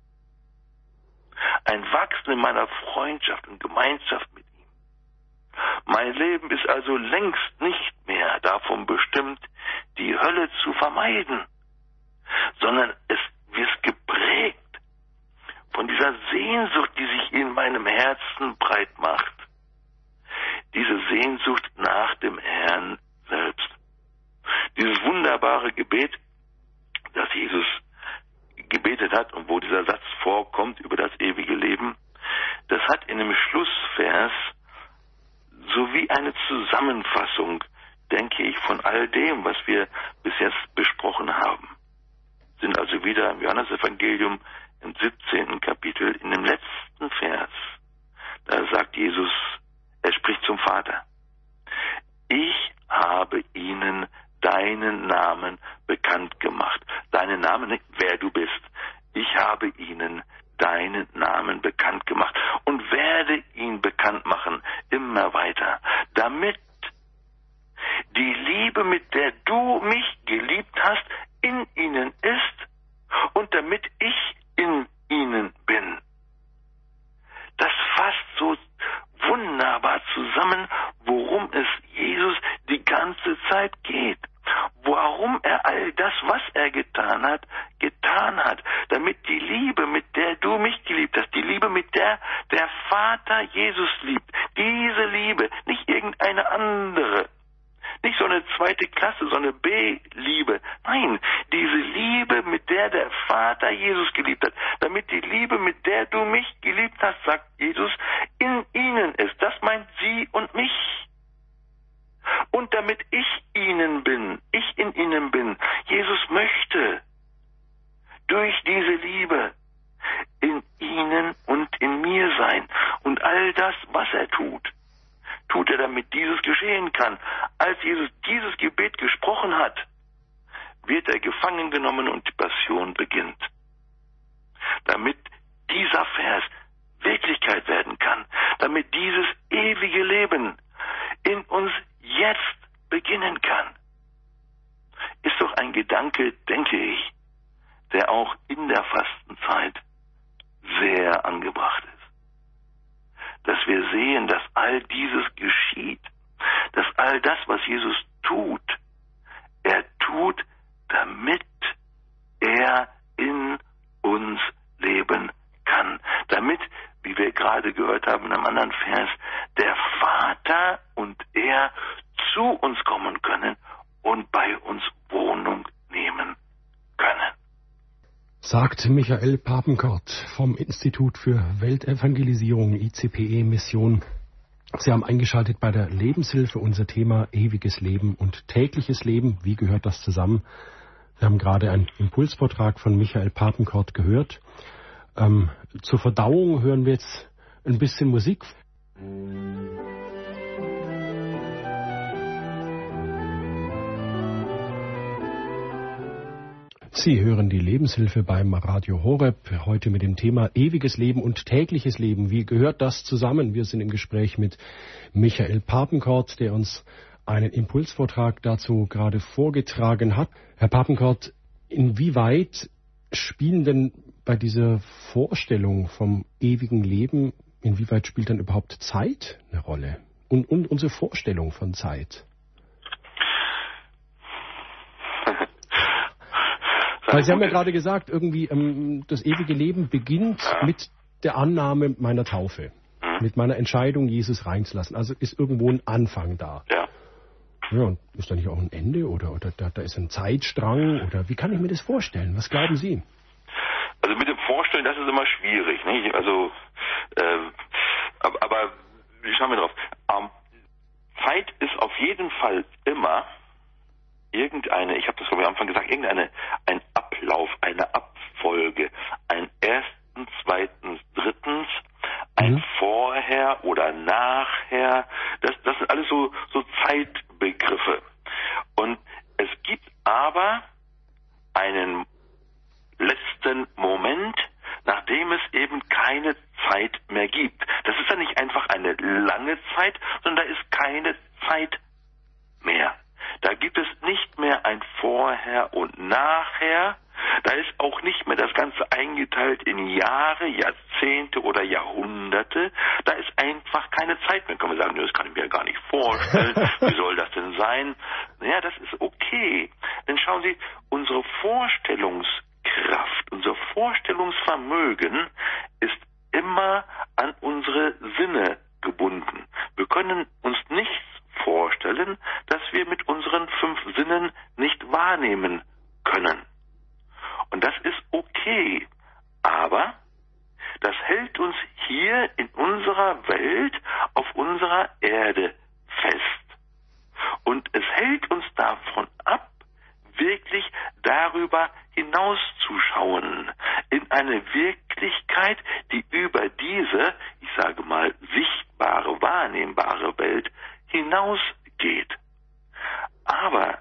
Ein Wachsen in meiner Freundschaft und Gemeinschaft mit ihm. Mein Leben ist also längst nicht mehr davon bestimmt, die Hölle zu vermeiden, sondern es wird geprägt von dieser Sehnsucht, die sich in meinem Herzen breit macht. Diese Sehnsucht nach dem Herrn selbst. Dieses wunderbare Gebet, das Jesus gebetet hat und wo dieser Satz vorkommt über das ewige Leben, das hat in dem Schlussvers so wie eine Zusammenfassung, denke ich, von all dem, was wir bis jetzt besprochen haben. Sind also wieder im Johannesevangelium im siebzehnten Kapitel, in dem letzten Vers, da sagt Jesus, er spricht zum Vater, ich habe ihnen deinen Namen bekannt gemacht. Deinen Namen, nicht wer du bist. Ich habe ihnen deinen Namen bekannt gemacht und werde ihn bekannt machen, immer weiter, damit die Liebe, mit der du mich geliebt hast, in ihnen ist und damit ich in ihnen bin. Das fasst so wunderbar zusammen, worum es Jesus die ganze Zeit geht. Warum er all das, was er getan hat, getan hat. Damit die Liebe, mit der du mich geliebt hast, die Liebe, mit der der Vater Jesus liebt, diese Liebe, nicht irgendeine andere, nicht so eine zweite Klasse, so eine B-Liebe. Nein, diese Liebe, mit der der Vater Jesus geliebt hat. Damit die Liebe, mit der du mich geliebt hast, sagt Jesus, in ihnen ist. Das meint sie und mich. Und damit ich ihnen bin, ich in ihnen bin. Jesus möchte durch diese Liebe in ihnen und in mir sein. Und all das, was er tut, tut er, damit dieses geschehen kann. Als Jesus dieses Gebet gesprochen hat, wird er gefangen genommen und die Passion beginnt. damit dieser Vers Wirklichkeit werden kann, damit dieses ewige Leben in uns jetzt beginnen kann. Ist doch ein Gedanke, denke ich, der auch in der Fastenzeit sehr angebracht ist. Dass wir sehen, dass all dieses geschieht, dass all das, was Jesus tut, er tut, damit er in uns leben kann. Damit, wie wir gerade gehört haben in einem anderen Vers, der Vater und er zu uns kommen können und bei uns Wohnung nehmen können. Sagt Michael Papenkort vom Institut für Weltevangelisierung I C P E Mission. Sie haben eingeschaltet bei der Lebenshilfe, unser Thema ewiges Leben und tägliches Leben. Wie gehört das zusammen? Wir haben gerade einen Impulsvortrag von Michael Papenkort gehört. Ähm, zur Verdauung hören wir jetzt ein bisschen Musik. Sie hören die Lebenshilfe beim Radio Horeb, heute mit dem Thema ewiges Leben und tägliches Leben. Wie gehört das zusammen? Wir sind im Gespräch mit Michael Papenkort, der uns einen Impulsvortrag dazu gerade vorgetragen hat. Herr Papenkort, inwieweit spielen denn bei dieser Vorstellung vom ewigen Leben, inwieweit spielt dann überhaupt Zeit eine Rolle? Und, und unsere Vorstellung von Zeit? Weil Sie haben ja gerade gesagt, irgendwie ähm, das ewige Leben beginnt ja. mit der Annahme meiner Taufe, mhm. mit meiner Entscheidung, Jesus reinzulassen. Also ist irgendwo ein Anfang da. Ja. Ja, und ist da nicht auch ein Ende oder, oder da, da ist ein Zeitstrang? Oder wie kann ich mir das vorstellen? Was glauben Sie? Also mit dem Vorstellen, das ist immer schwierig. Nicht? Also, äh, aber, aber wie schauen wir drauf? Ähm, Zeit ist auf jeden Fall immer irgendeine, ich habe das am Anfang gesagt, irgendeine ein Ablauf, eine Abfolge, ein erstens, zweitens, drittens, ein mhm. Vorher oder Nachher. Das, das sind alles so, so Zeitbegriffe. Und es gibt aber einen letzten Moment, nachdem es eben keine Zeit mehr gibt. Das ist ja nicht einfach eine lange Zeit, sondern da ist keine Zeit mehr. Da gibt es nicht mehr ein Vorher und Nachher. Da ist auch nicht mehr das Ganze eingeteilt in Jahre, Jahrzehnte oder Jahrhunderte. Da ist einfach keine Zeit mehr. Kann man sagen, das kann ich mir gar nicht vorstellen. Wie soll das denn sein? Naja, das ist okay. Denn schauen Sie, unsere Vorstellungskraft, unser Vorstellungsvermögen ist immer an unsere Sinne gebunden. Wir können uns nichts vorstellen, dass wir mit unseren fünf Sinnen nicht wahrnehmen können. Und das ist okay, aber das hält uns hier in unserer Welt, auf unserer Erde fest. Und es hält uns davon ab, wirklich darüber hinauszuschauen, in eine Wirklichkeit, die über diese, ich sage mal, sichtbare, wahrnehmbare Welt hinausgeht. Aber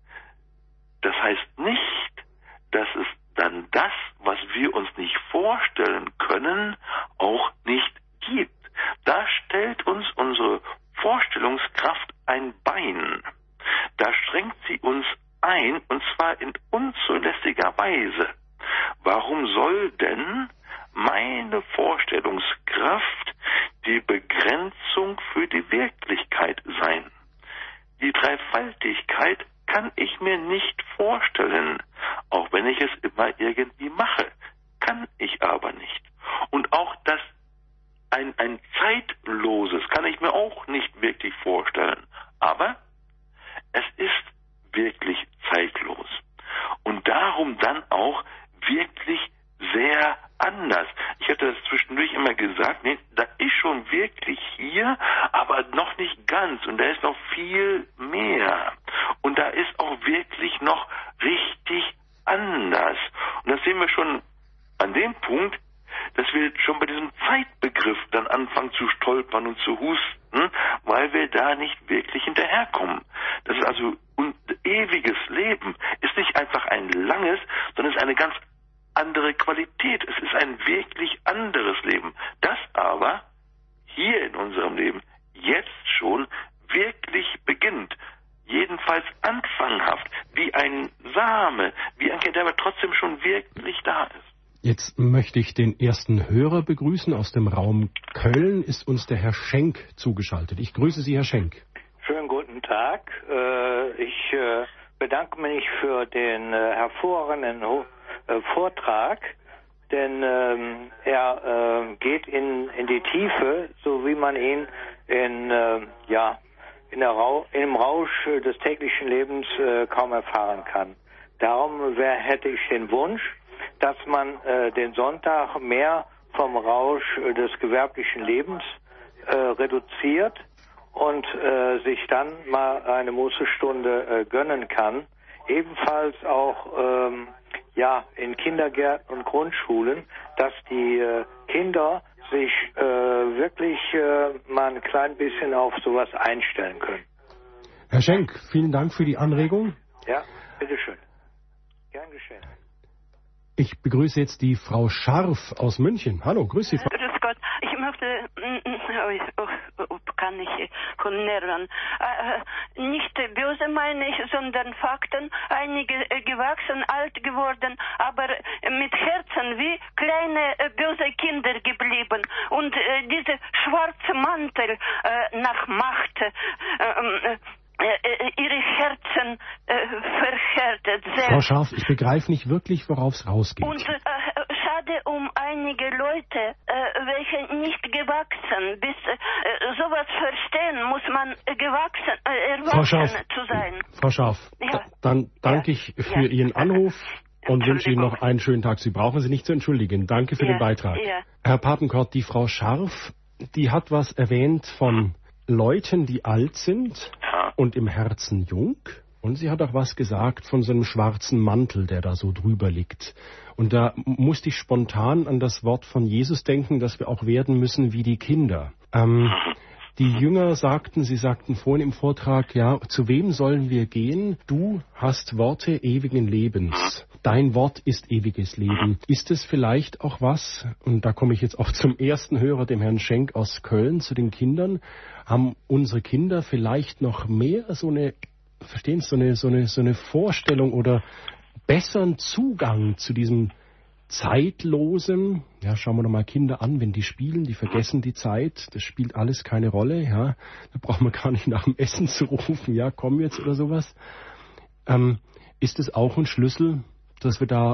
das heißt nicht, dass es dann das, was wir uns nicht vorstellen können, auch nicht gibt. Da stellt uns unsere Vorstellungskraft ein Bein. Da schränkt sie uns ein, und zwar in unzulässiger Weise. Warum soll denn meine Vorstellungskraft die Begrenzung für die Wirklichkeit sein? Die Dreifaltigkeit kann ich mir nicht vorstellen, auch wenn ich es immer irgendwie mache. Kann ich aber nicht. Und auch das ein, ein Zeitloses kann ich mir auch nicht wirklich vorstellen. Aber es ist wirklich zeitlos. Und darum dann auch wirklich sehr anders. Ich hatte das zwischendurch immer gesagt, nee, da ist schon wirklich hier, aber noch nicht ganz. Und da ist noch viel mehr. Und da ist auch wirklich noch richtig anders. Und das sehen wir schon an dem Punkt, dass wir schon bei diesem Zeitbegriff dann anfangen zu stolpern und zu husten, weil wir da nicht wirklich hinterherkommen. Das ist also ein ewiges Leben, ist nicht einfach ein langes, sondern ist eine ganz andere Qualität. Es ist ein wirklich anderes Leben. Das aber hier in unserem Leben jetzt schon wirklich beginnt. Jedenfalls anfanghaft, wie ein Same, wie ein Kind, der aber trotzdem schon wirklich da ist. Jetzt möchte ich den ersten Hörer begrüßen. Aus dem Raum Köln ist uns der Herr Schenk zugeschaltet. Ich grüße Sie, Herr Schenk. Schönen guten Tag. Ich bedanke mich für den hervorragenden Vortrag, denn er geht in, in die Tiefe, so wie man ihn in, ja, in der Rausch, im Rausch des täglichen Lebens kaum erfahren kann. Darum wär, hätte ich den Wunsch, dass man äh, den Sonntag mehr vom Rausch äh, des gewerblichen Lebens äh, reduziert und äh, sich dann mal eine Mußestunde äh, gönnen kann. Ebenfalls auch ähm, ja in Kindergärten und Grundschulen, dass die äh, Kinder sich äh, wirklich äh, mal ein klein bisschen auf sowas einstellen können. Herr Schenk, vielen Dank für die Anregung. Ja, bitteschön. Gern geschehen. Ich begrüße jetzt die Frau Scharf aus München. Hallo, grüß Sie, Frau. Grüß Gott. Ich möchte, oh, oh, kann ich von Nerven, äh, nicht böse meine ich, sondern Fakten. Einige äh, gewachsen, alt geworden, aber mit Herzen wie kleine äh, böse Kinder geblieben. Und äh, diese schwarze Mantel äh, nach Macht, äh, äh, ihre Herzen äh, verhärtet sehr. Frau Scharf, ich begreife nicht wirklich, worauf es rausgeht. Und äh, schade um einige Leute, äh, welche nicht gewachsen, bis äh, sowas verstehen, muss man gewachsen, äh, erwachsen zu sein. Frau Scharf, ja. dann danke ja. ich für ja. Ihren Anruf und wünsche Ihnen noch einen schönen Tag. Sie brauchen sich nicht zu entschuldigen. Danke für ja. den Beitrag. Ja. Herr Papenkort, die Frau Scharf, die hat was erwähnt von Leuten, die alt sind und im Herzen jung. Und sie hat auch was gesagt von so einem schwarzen Mantel, der da so drüber liegt. Und da musste ich spontan an das Wort von Jesus denken, dass wir auch werden müssen wie die Kinder. Ähm, die Jünger sagten, sie sagten vorhin im Vortrag, ja, zu wem sollen wir gehen? Du hast Worte ewigen Lebens. Dein Wort ist ewiges Leben. Ist es vielleicht auch was, und da komme ich jetzt auch zum ersten Hörer, dem Herrn Schenk aus Köln, zu den Kindern, haben unsere Kinder vielleicht noch mehr so eine, verstehen Sie, so eine, so eine, so eine Vorstellung oder besseren Zugang zu diesem zeitlosen, ja, schauen wir doch mal Kinder an, wenn die spielen, die vergessen die Zeit, das spielt alles keine Rolle, ja, da braucht man gar nicht nach dem Essen zu rufen, ja, komm jetzt oder sowas. Ähm, ist es auch ein Schlüssel, dass wir da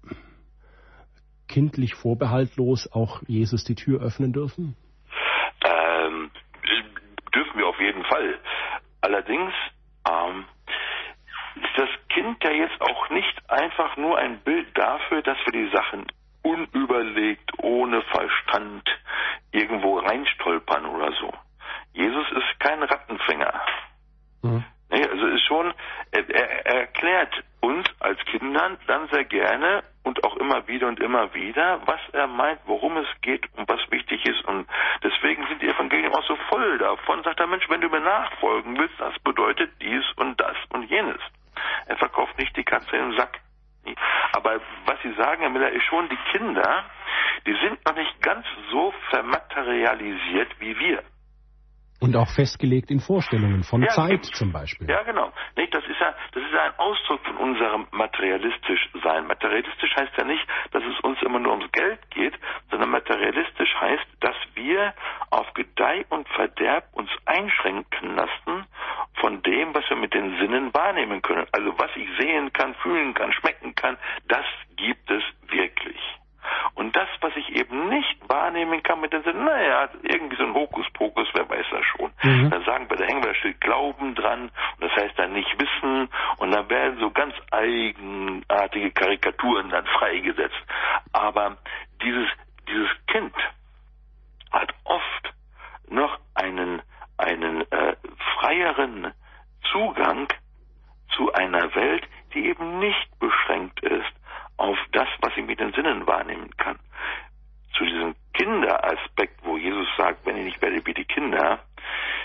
kindlich vorbehaltlos auch Jesus die Tür öffnen dürfen? Ähm, dürfen wir auf jeden Fall. Allerdings ähm, ist das Kind ja jetzt auch nicht einfach nur ein Bild dafür, dass wir die Sachen unüberlegt, ohne Verstand irgendwo reinstolpern oder so. Jesus ist kein Rattenfänger. Mhm. Nee, also ist schon, er, er erklärt uns als Kindern dann sehr gerne und auch immer wieder und immer wieder, was er meint, worum es geht und was wichtig ist. Und deswegen sind die Evangelien auch so voll davon. Sagt der Mensch, wenn du mir nachfolgen willst, das bedeutet dies und das und jenes. Er verkauft nicht die Katze im Sack. Aber was Sie sagen, Herr Miller, ist schon, die Kinder, die sind noch nicht ganz so vermaterialisiert wie wir. Und auch festgelegt in Vorstellungen von ja, Zeit zum Beispiel. Ja, genau. Nee, das ist ja, das ist ja ein Ausdruck von unserem materialistisch Sein. Materialistisch heißt ja nicht, dass es uns immer nur ums Geld geht, sondern materialistisch heißt, dass wir auf Gedeih und Verderb uns einschränken lassen von dem, was wir mit den Sinnen wahrnehmen können. Also was ich sehen kann, fühlen kann, schmecken kann, das gibt es wirklich. Und das, was ich eben nicht wahrnehmen kann mit den Sinnen, naja, irgendwie so ein Hokuspokus, wer weiß das schon. Mhm. Dann sagen wir, da hängen wir, da steht Glauben dran, und das heißt dann nicht Wissen, und dann werden so ganz eigenartige Karikaturen dann freigesetzt. Aber dieses, dieses Kind hat oft noch einen, einen äh, freieren Zugang zu einer Welt, die eben nicht beschränkt ist auf das, was ich mit den Sinnen wahrnehmen kann. Zu diesem Kinderaspekt, wo Jesus sagt, wenn ich nicht werde wie die Kinder,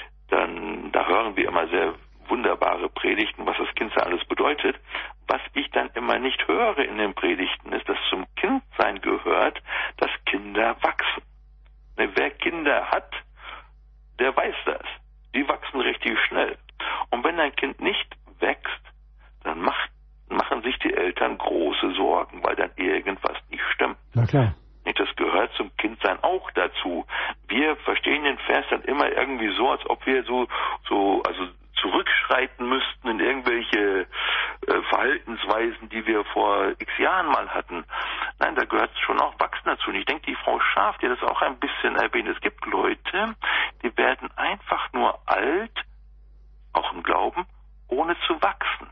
dann, da hören wir immer sehr wunderbare Predigten, was das Kind da alles bedeutet. Was ich dann dann immer nicht höre in den Predigten, ist, dass zum Kindsein gehört, dass Kinder wachsen. Wer Kinder hat, der weiß das. Die wachsen richtig schnell. Und wenn ein Kind nicht wächst, dann macht, machen sich die Eltern große Sorgen, weil dann irgendwas nicht stimmt. Na klar. Das gehört zum Kindsein auch dazu. Wir verstehen den Vers dann immer irgendwie so, als ob wir so, so, also zurückschreiten müssten in irgendwelche äh, Verhaltensweisen, die wir vor x Jahren mal hatten. Nein, da gehört schon auch Wachsen dazu. Und ich denke, die Frau Schaaf, die das auch ein bisschen erwähnt. Es gibt Leute, die werden einfach nur alt, auch im Glauben, ohne zu wachsen.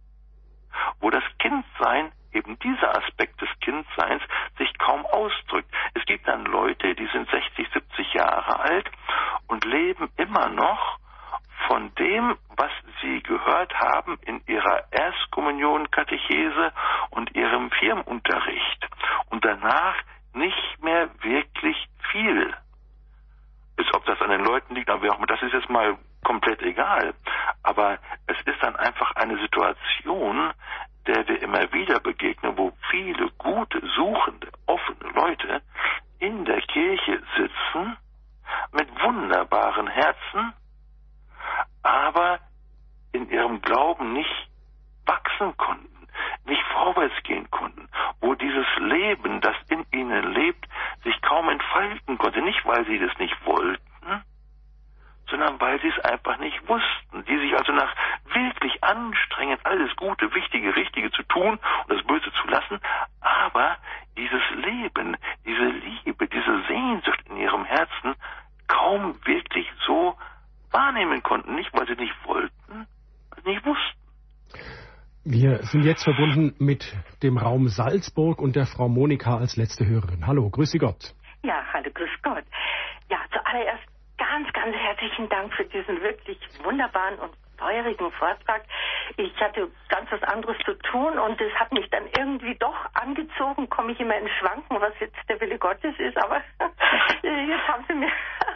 Wo das Kindsein, eben dieser Aspekt des Kindseins, sich kaum ausdrückt. Es gibt dann Leute, die sind sechzig, siebzig Jahre alt und leben immer noch von dem, was sie gehört haben in ihrer Erstkommunion, Katechese und ihrem Firmenunterricht. Und danach nicht mehr wirklich viel. Ist, ob das an den Leuten liegt, aber auch, das ist jetzt mal komplett egal. Aber es ist dann einfach eine Situation, der wir immer wieder begegnen, wo viele gute, suchende, offene Leute in der Kirche sitzen, mit wunderbaren Herzen, aber in ihrem Glauben nicht wachsen konnten, nicht vorwärts gehen konnten, wo dieses Leben, das in ihnen lebt, sich kaum entfalten konnte, nicht weil sie das nicht wollten, sondern weil sie es einfach nicht wussten, die sich also nach wirklich anstrengend, alles Gute, Wichtige, Richtige zu tun und das Böse zu lassen, aber dieses Leben, diese Liebe, diese Sehnsucht in ihrem Herzen kaum wirklich so wahrnehmen konnten, nicht weil sie nicht wollten, weil sie nicht wussten. Wir sind jetzt verbunden mit dem Raum Salzburg und der Frau Monika als letzte Hörerin. Hallo, grüße Gott. Ja, hallo, grüß Gott. Ja, zuallererst ganz, ganz herzlichen Dank für diesen wirklich wunderbaren und feurigen Vortrag. Ich hatte ganz was anderes zu tun und es hat mich dann irgendwie doch angezogen, komme ich immer in Schwanken, was jetzt der Wille Gottes ist, aber jetzt haben Sie mir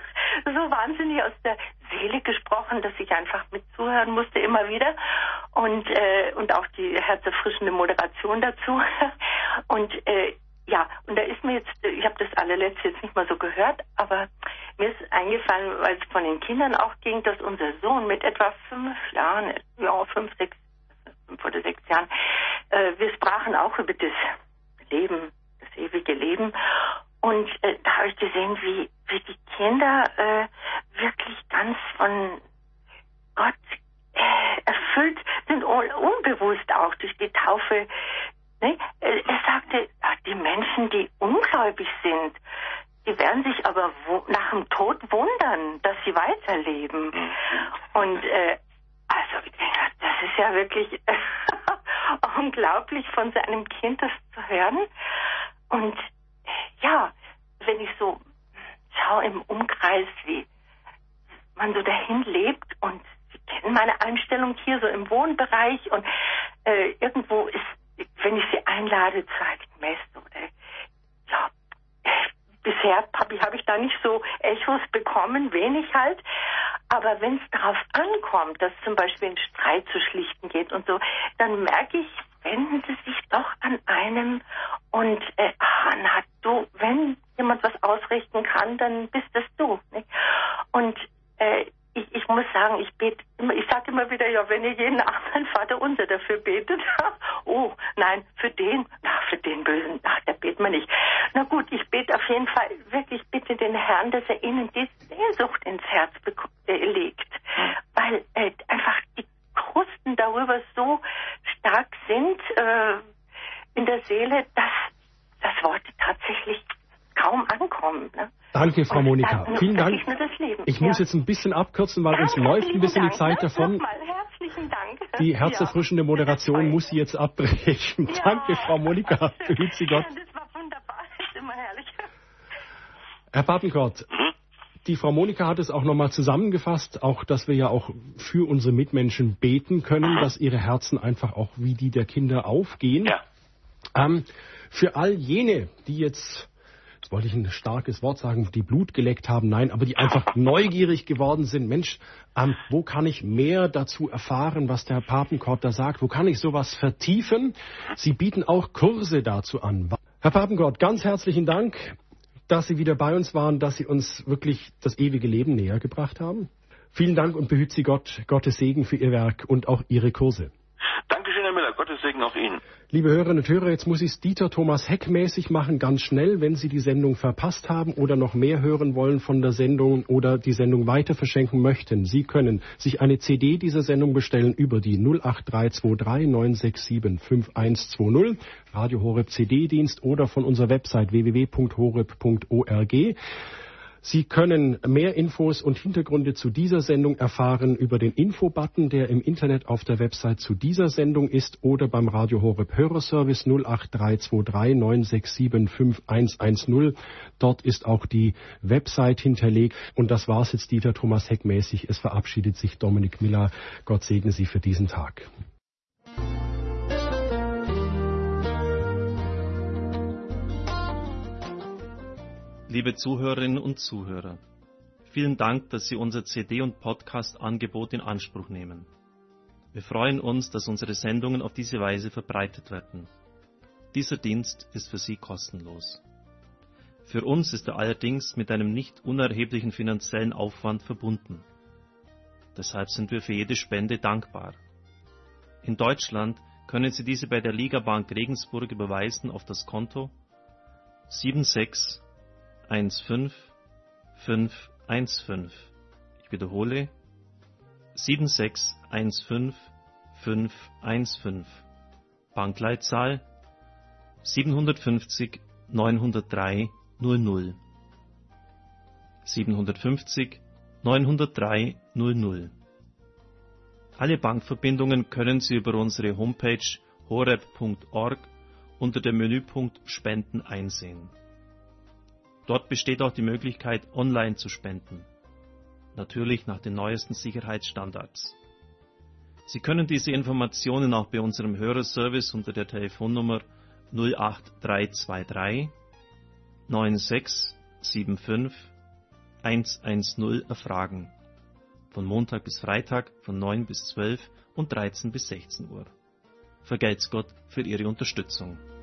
so wahnsinnig aus der Seele gesprochen, dass ich einfach mit zuhören musste immer wieder und äh, und auch die herzerfrischende Moderation dazu und äh, ja, und da ist mir jetzt, ich habe das allerletzte jetzt nicht mal so gehört, aber mir ist eingefallen, weil es von den Kindern auch ging, dass unser Sohn mit etwa fünf Jahren, ja, fünf, sechs, fünf oder sechs Jahren, äh, wir sprachen auch über das Leben, das ewige Leben. Und äh, da habe ich gesehen, wie, wie die Kinder äh, wirklich ganz von Gott äh, erfüllt sind, un- unbewusst auch durch die Taufe. Ne? Er sagte, die Menschen, die ungläubig sind, die werden sich aber wo, nach dem Tod wundern, dass sie weiterleben. Und äh, also das ist ja wirklich äh, unglaublich von seinem Kind das zu hören. Und äh, ja, wenn ich so schaue im Umkreis, wie man so dahin lebt und Sie kennen meine Einstellung hier so im Wohnbereich und äh, irgendwo ist, wenn ich sie einlade zur Heiligen Messe oder ja, bisher habe ich, hab ich da nicht so Echos bekommen, wenig halt. Aber wenn es darauf ankommt, dass zum Beispiel ein Streit zu schlichten geht und so, dann merke ich, wenden sie sich doch an einem und äh, ah, na du, wenn jemand was ausrichten kann, dann bist das du. Nicht? Und äh, ich, ich muss sagen, ich bete immer, ich sage immer wieder, ja, wenn ihr jeden Abend ein Vaterunser dafür betet, oh, nein, für den, ach, für den Bösen, ach, da betet man nicht. Na gut, ich bete auf jeden Fall wirklich bitte den Herrn, dass er ihnen die Sehnsucht ins Herz bek- äh, legt, weil äh, einfach die Krusten darüber so stark sind äh, in der Seele, dass das Wort tatsächlich kaum ankommen. Ne? Danke, Frau Monika. Nur, Vielen Dank. Ich ja. muss jetzt ein bisschen abkürzen, weil ja, uns läuft ein bisschen Dank, die Zeit ne? davon. Nochmal, herzlichen Dank. Die herzerfrischende Moderation ja, muss sie jetzt abbrechen. Ja. Danke, Frau Monika. Behüt Sie Gott. Ja, das war wunderbar. Das ist immer herrlich. Herr Papenkort, die Frau Monika hat es auch nochmal zusammengefasst, auch, dass wir ja auch für unsere Mitmenschen beten können, dass ihre Herzen einfach auch wie die der Kinder aufgehen. Ja. Ähm, für all jene, die jetzt jetzt wollte ich ein starkes Wort sagen, die Blut geleckt haben, nein, aber die einfach neugierig geworden sind. Mensch, ähm, wo kann ich mehr dazu erfahren, was der Herr Papenkort da sagt? Wo kann ich sowas vertiefen? Sie bieten auch Kurse dazu an. Herr Papenkort, ganz herzlichen Dank, dass Sie wieder bei uns waren, dass Sie uns wirklich das ewige Leben näher gebracht haben. Vielen Dank und behüt Sie Gott, Gottes Segen für Ihr Werk und auch Ihre Kurse. Dankeschön, Herr Müller. Gottes Segen auch Ihnen. Liebe Hörerinnen und Hörer, jetzt muss ich es Dieter Thomas Heck mäßig machen, ganz schnell, wenn Sie die Sendung verpasst haben oder noch mehr hören wollen von der Sendung oder die Sendung weiter verschenken möchten. Sie können sich eine C D dieser Sendung bestellen über die null acht drei zwei drei neun sechs sieben fünf eins zwei null, Radio Horeb C D-Dienst oder von unserer Website w w w punkt horeb punkt org. Sie können mehr Infos und Hintergründe zu dieser Sendung erfahren über den Info-Button, der im Internet auf der Website zu dieser Sendung ist, oder beim Radio Horeb Hörerservice null acht drei zwei drei neun sechs sieben fünf eins eins null. Dort ist auch die Website hinterlegt. Und das war's jetzt, Dieter Thomas Heck mäßig. Es verabschiedet sich Dominik Miller. Gott segne Sie für diesen Tag. Liebe Zuhörerinnen und Zuhörer, vielen Dank, dass Sie unser C D- und Podcast-Angebot in Anspruch nehmen. Wir freuen uns, dass unsere Sendungen auf diese Weise verbreitet werden. Dieser Dienst ist für Sie kostenlos. Für uns ist er allerdings mit einem nicht unerheblichen finanziellen Aufwand verbunden. Deshalb sind wir für jede Spende dankbar. In Deutschland können Sie diese bei der Ligabank Regensburg überweisen auf das Konto sieben sechs eins fünf fünf eins fünf. Ich wiederhole sieben sechs eins fünf fünf eins fünf. Bankleitzahl siebenhundertfünfzig neunhundertdrei null null. siebenhundertfünfzig neunhundertdrei null null. Alle Bankverbindungen können Sie über unsere Homepage horeb punkt org unter dem Menüpunkt Spenden einsehen. Dort besteht auch die Möglichkeit, online zu spenden. Natürlich nach den neuesten Sicherheitsstandards. Sie können diese Informationen auch bei unserem Hörerservice unter der Telefonnummer null acht drei zwei drei neun sechs sieben fünf eins eins null erfragen. Von Montag bis Freitag von neun bis zwölf und dreizehn bis sechzehn Uhr. Vergelt's Gott für Ihre Unterstützung.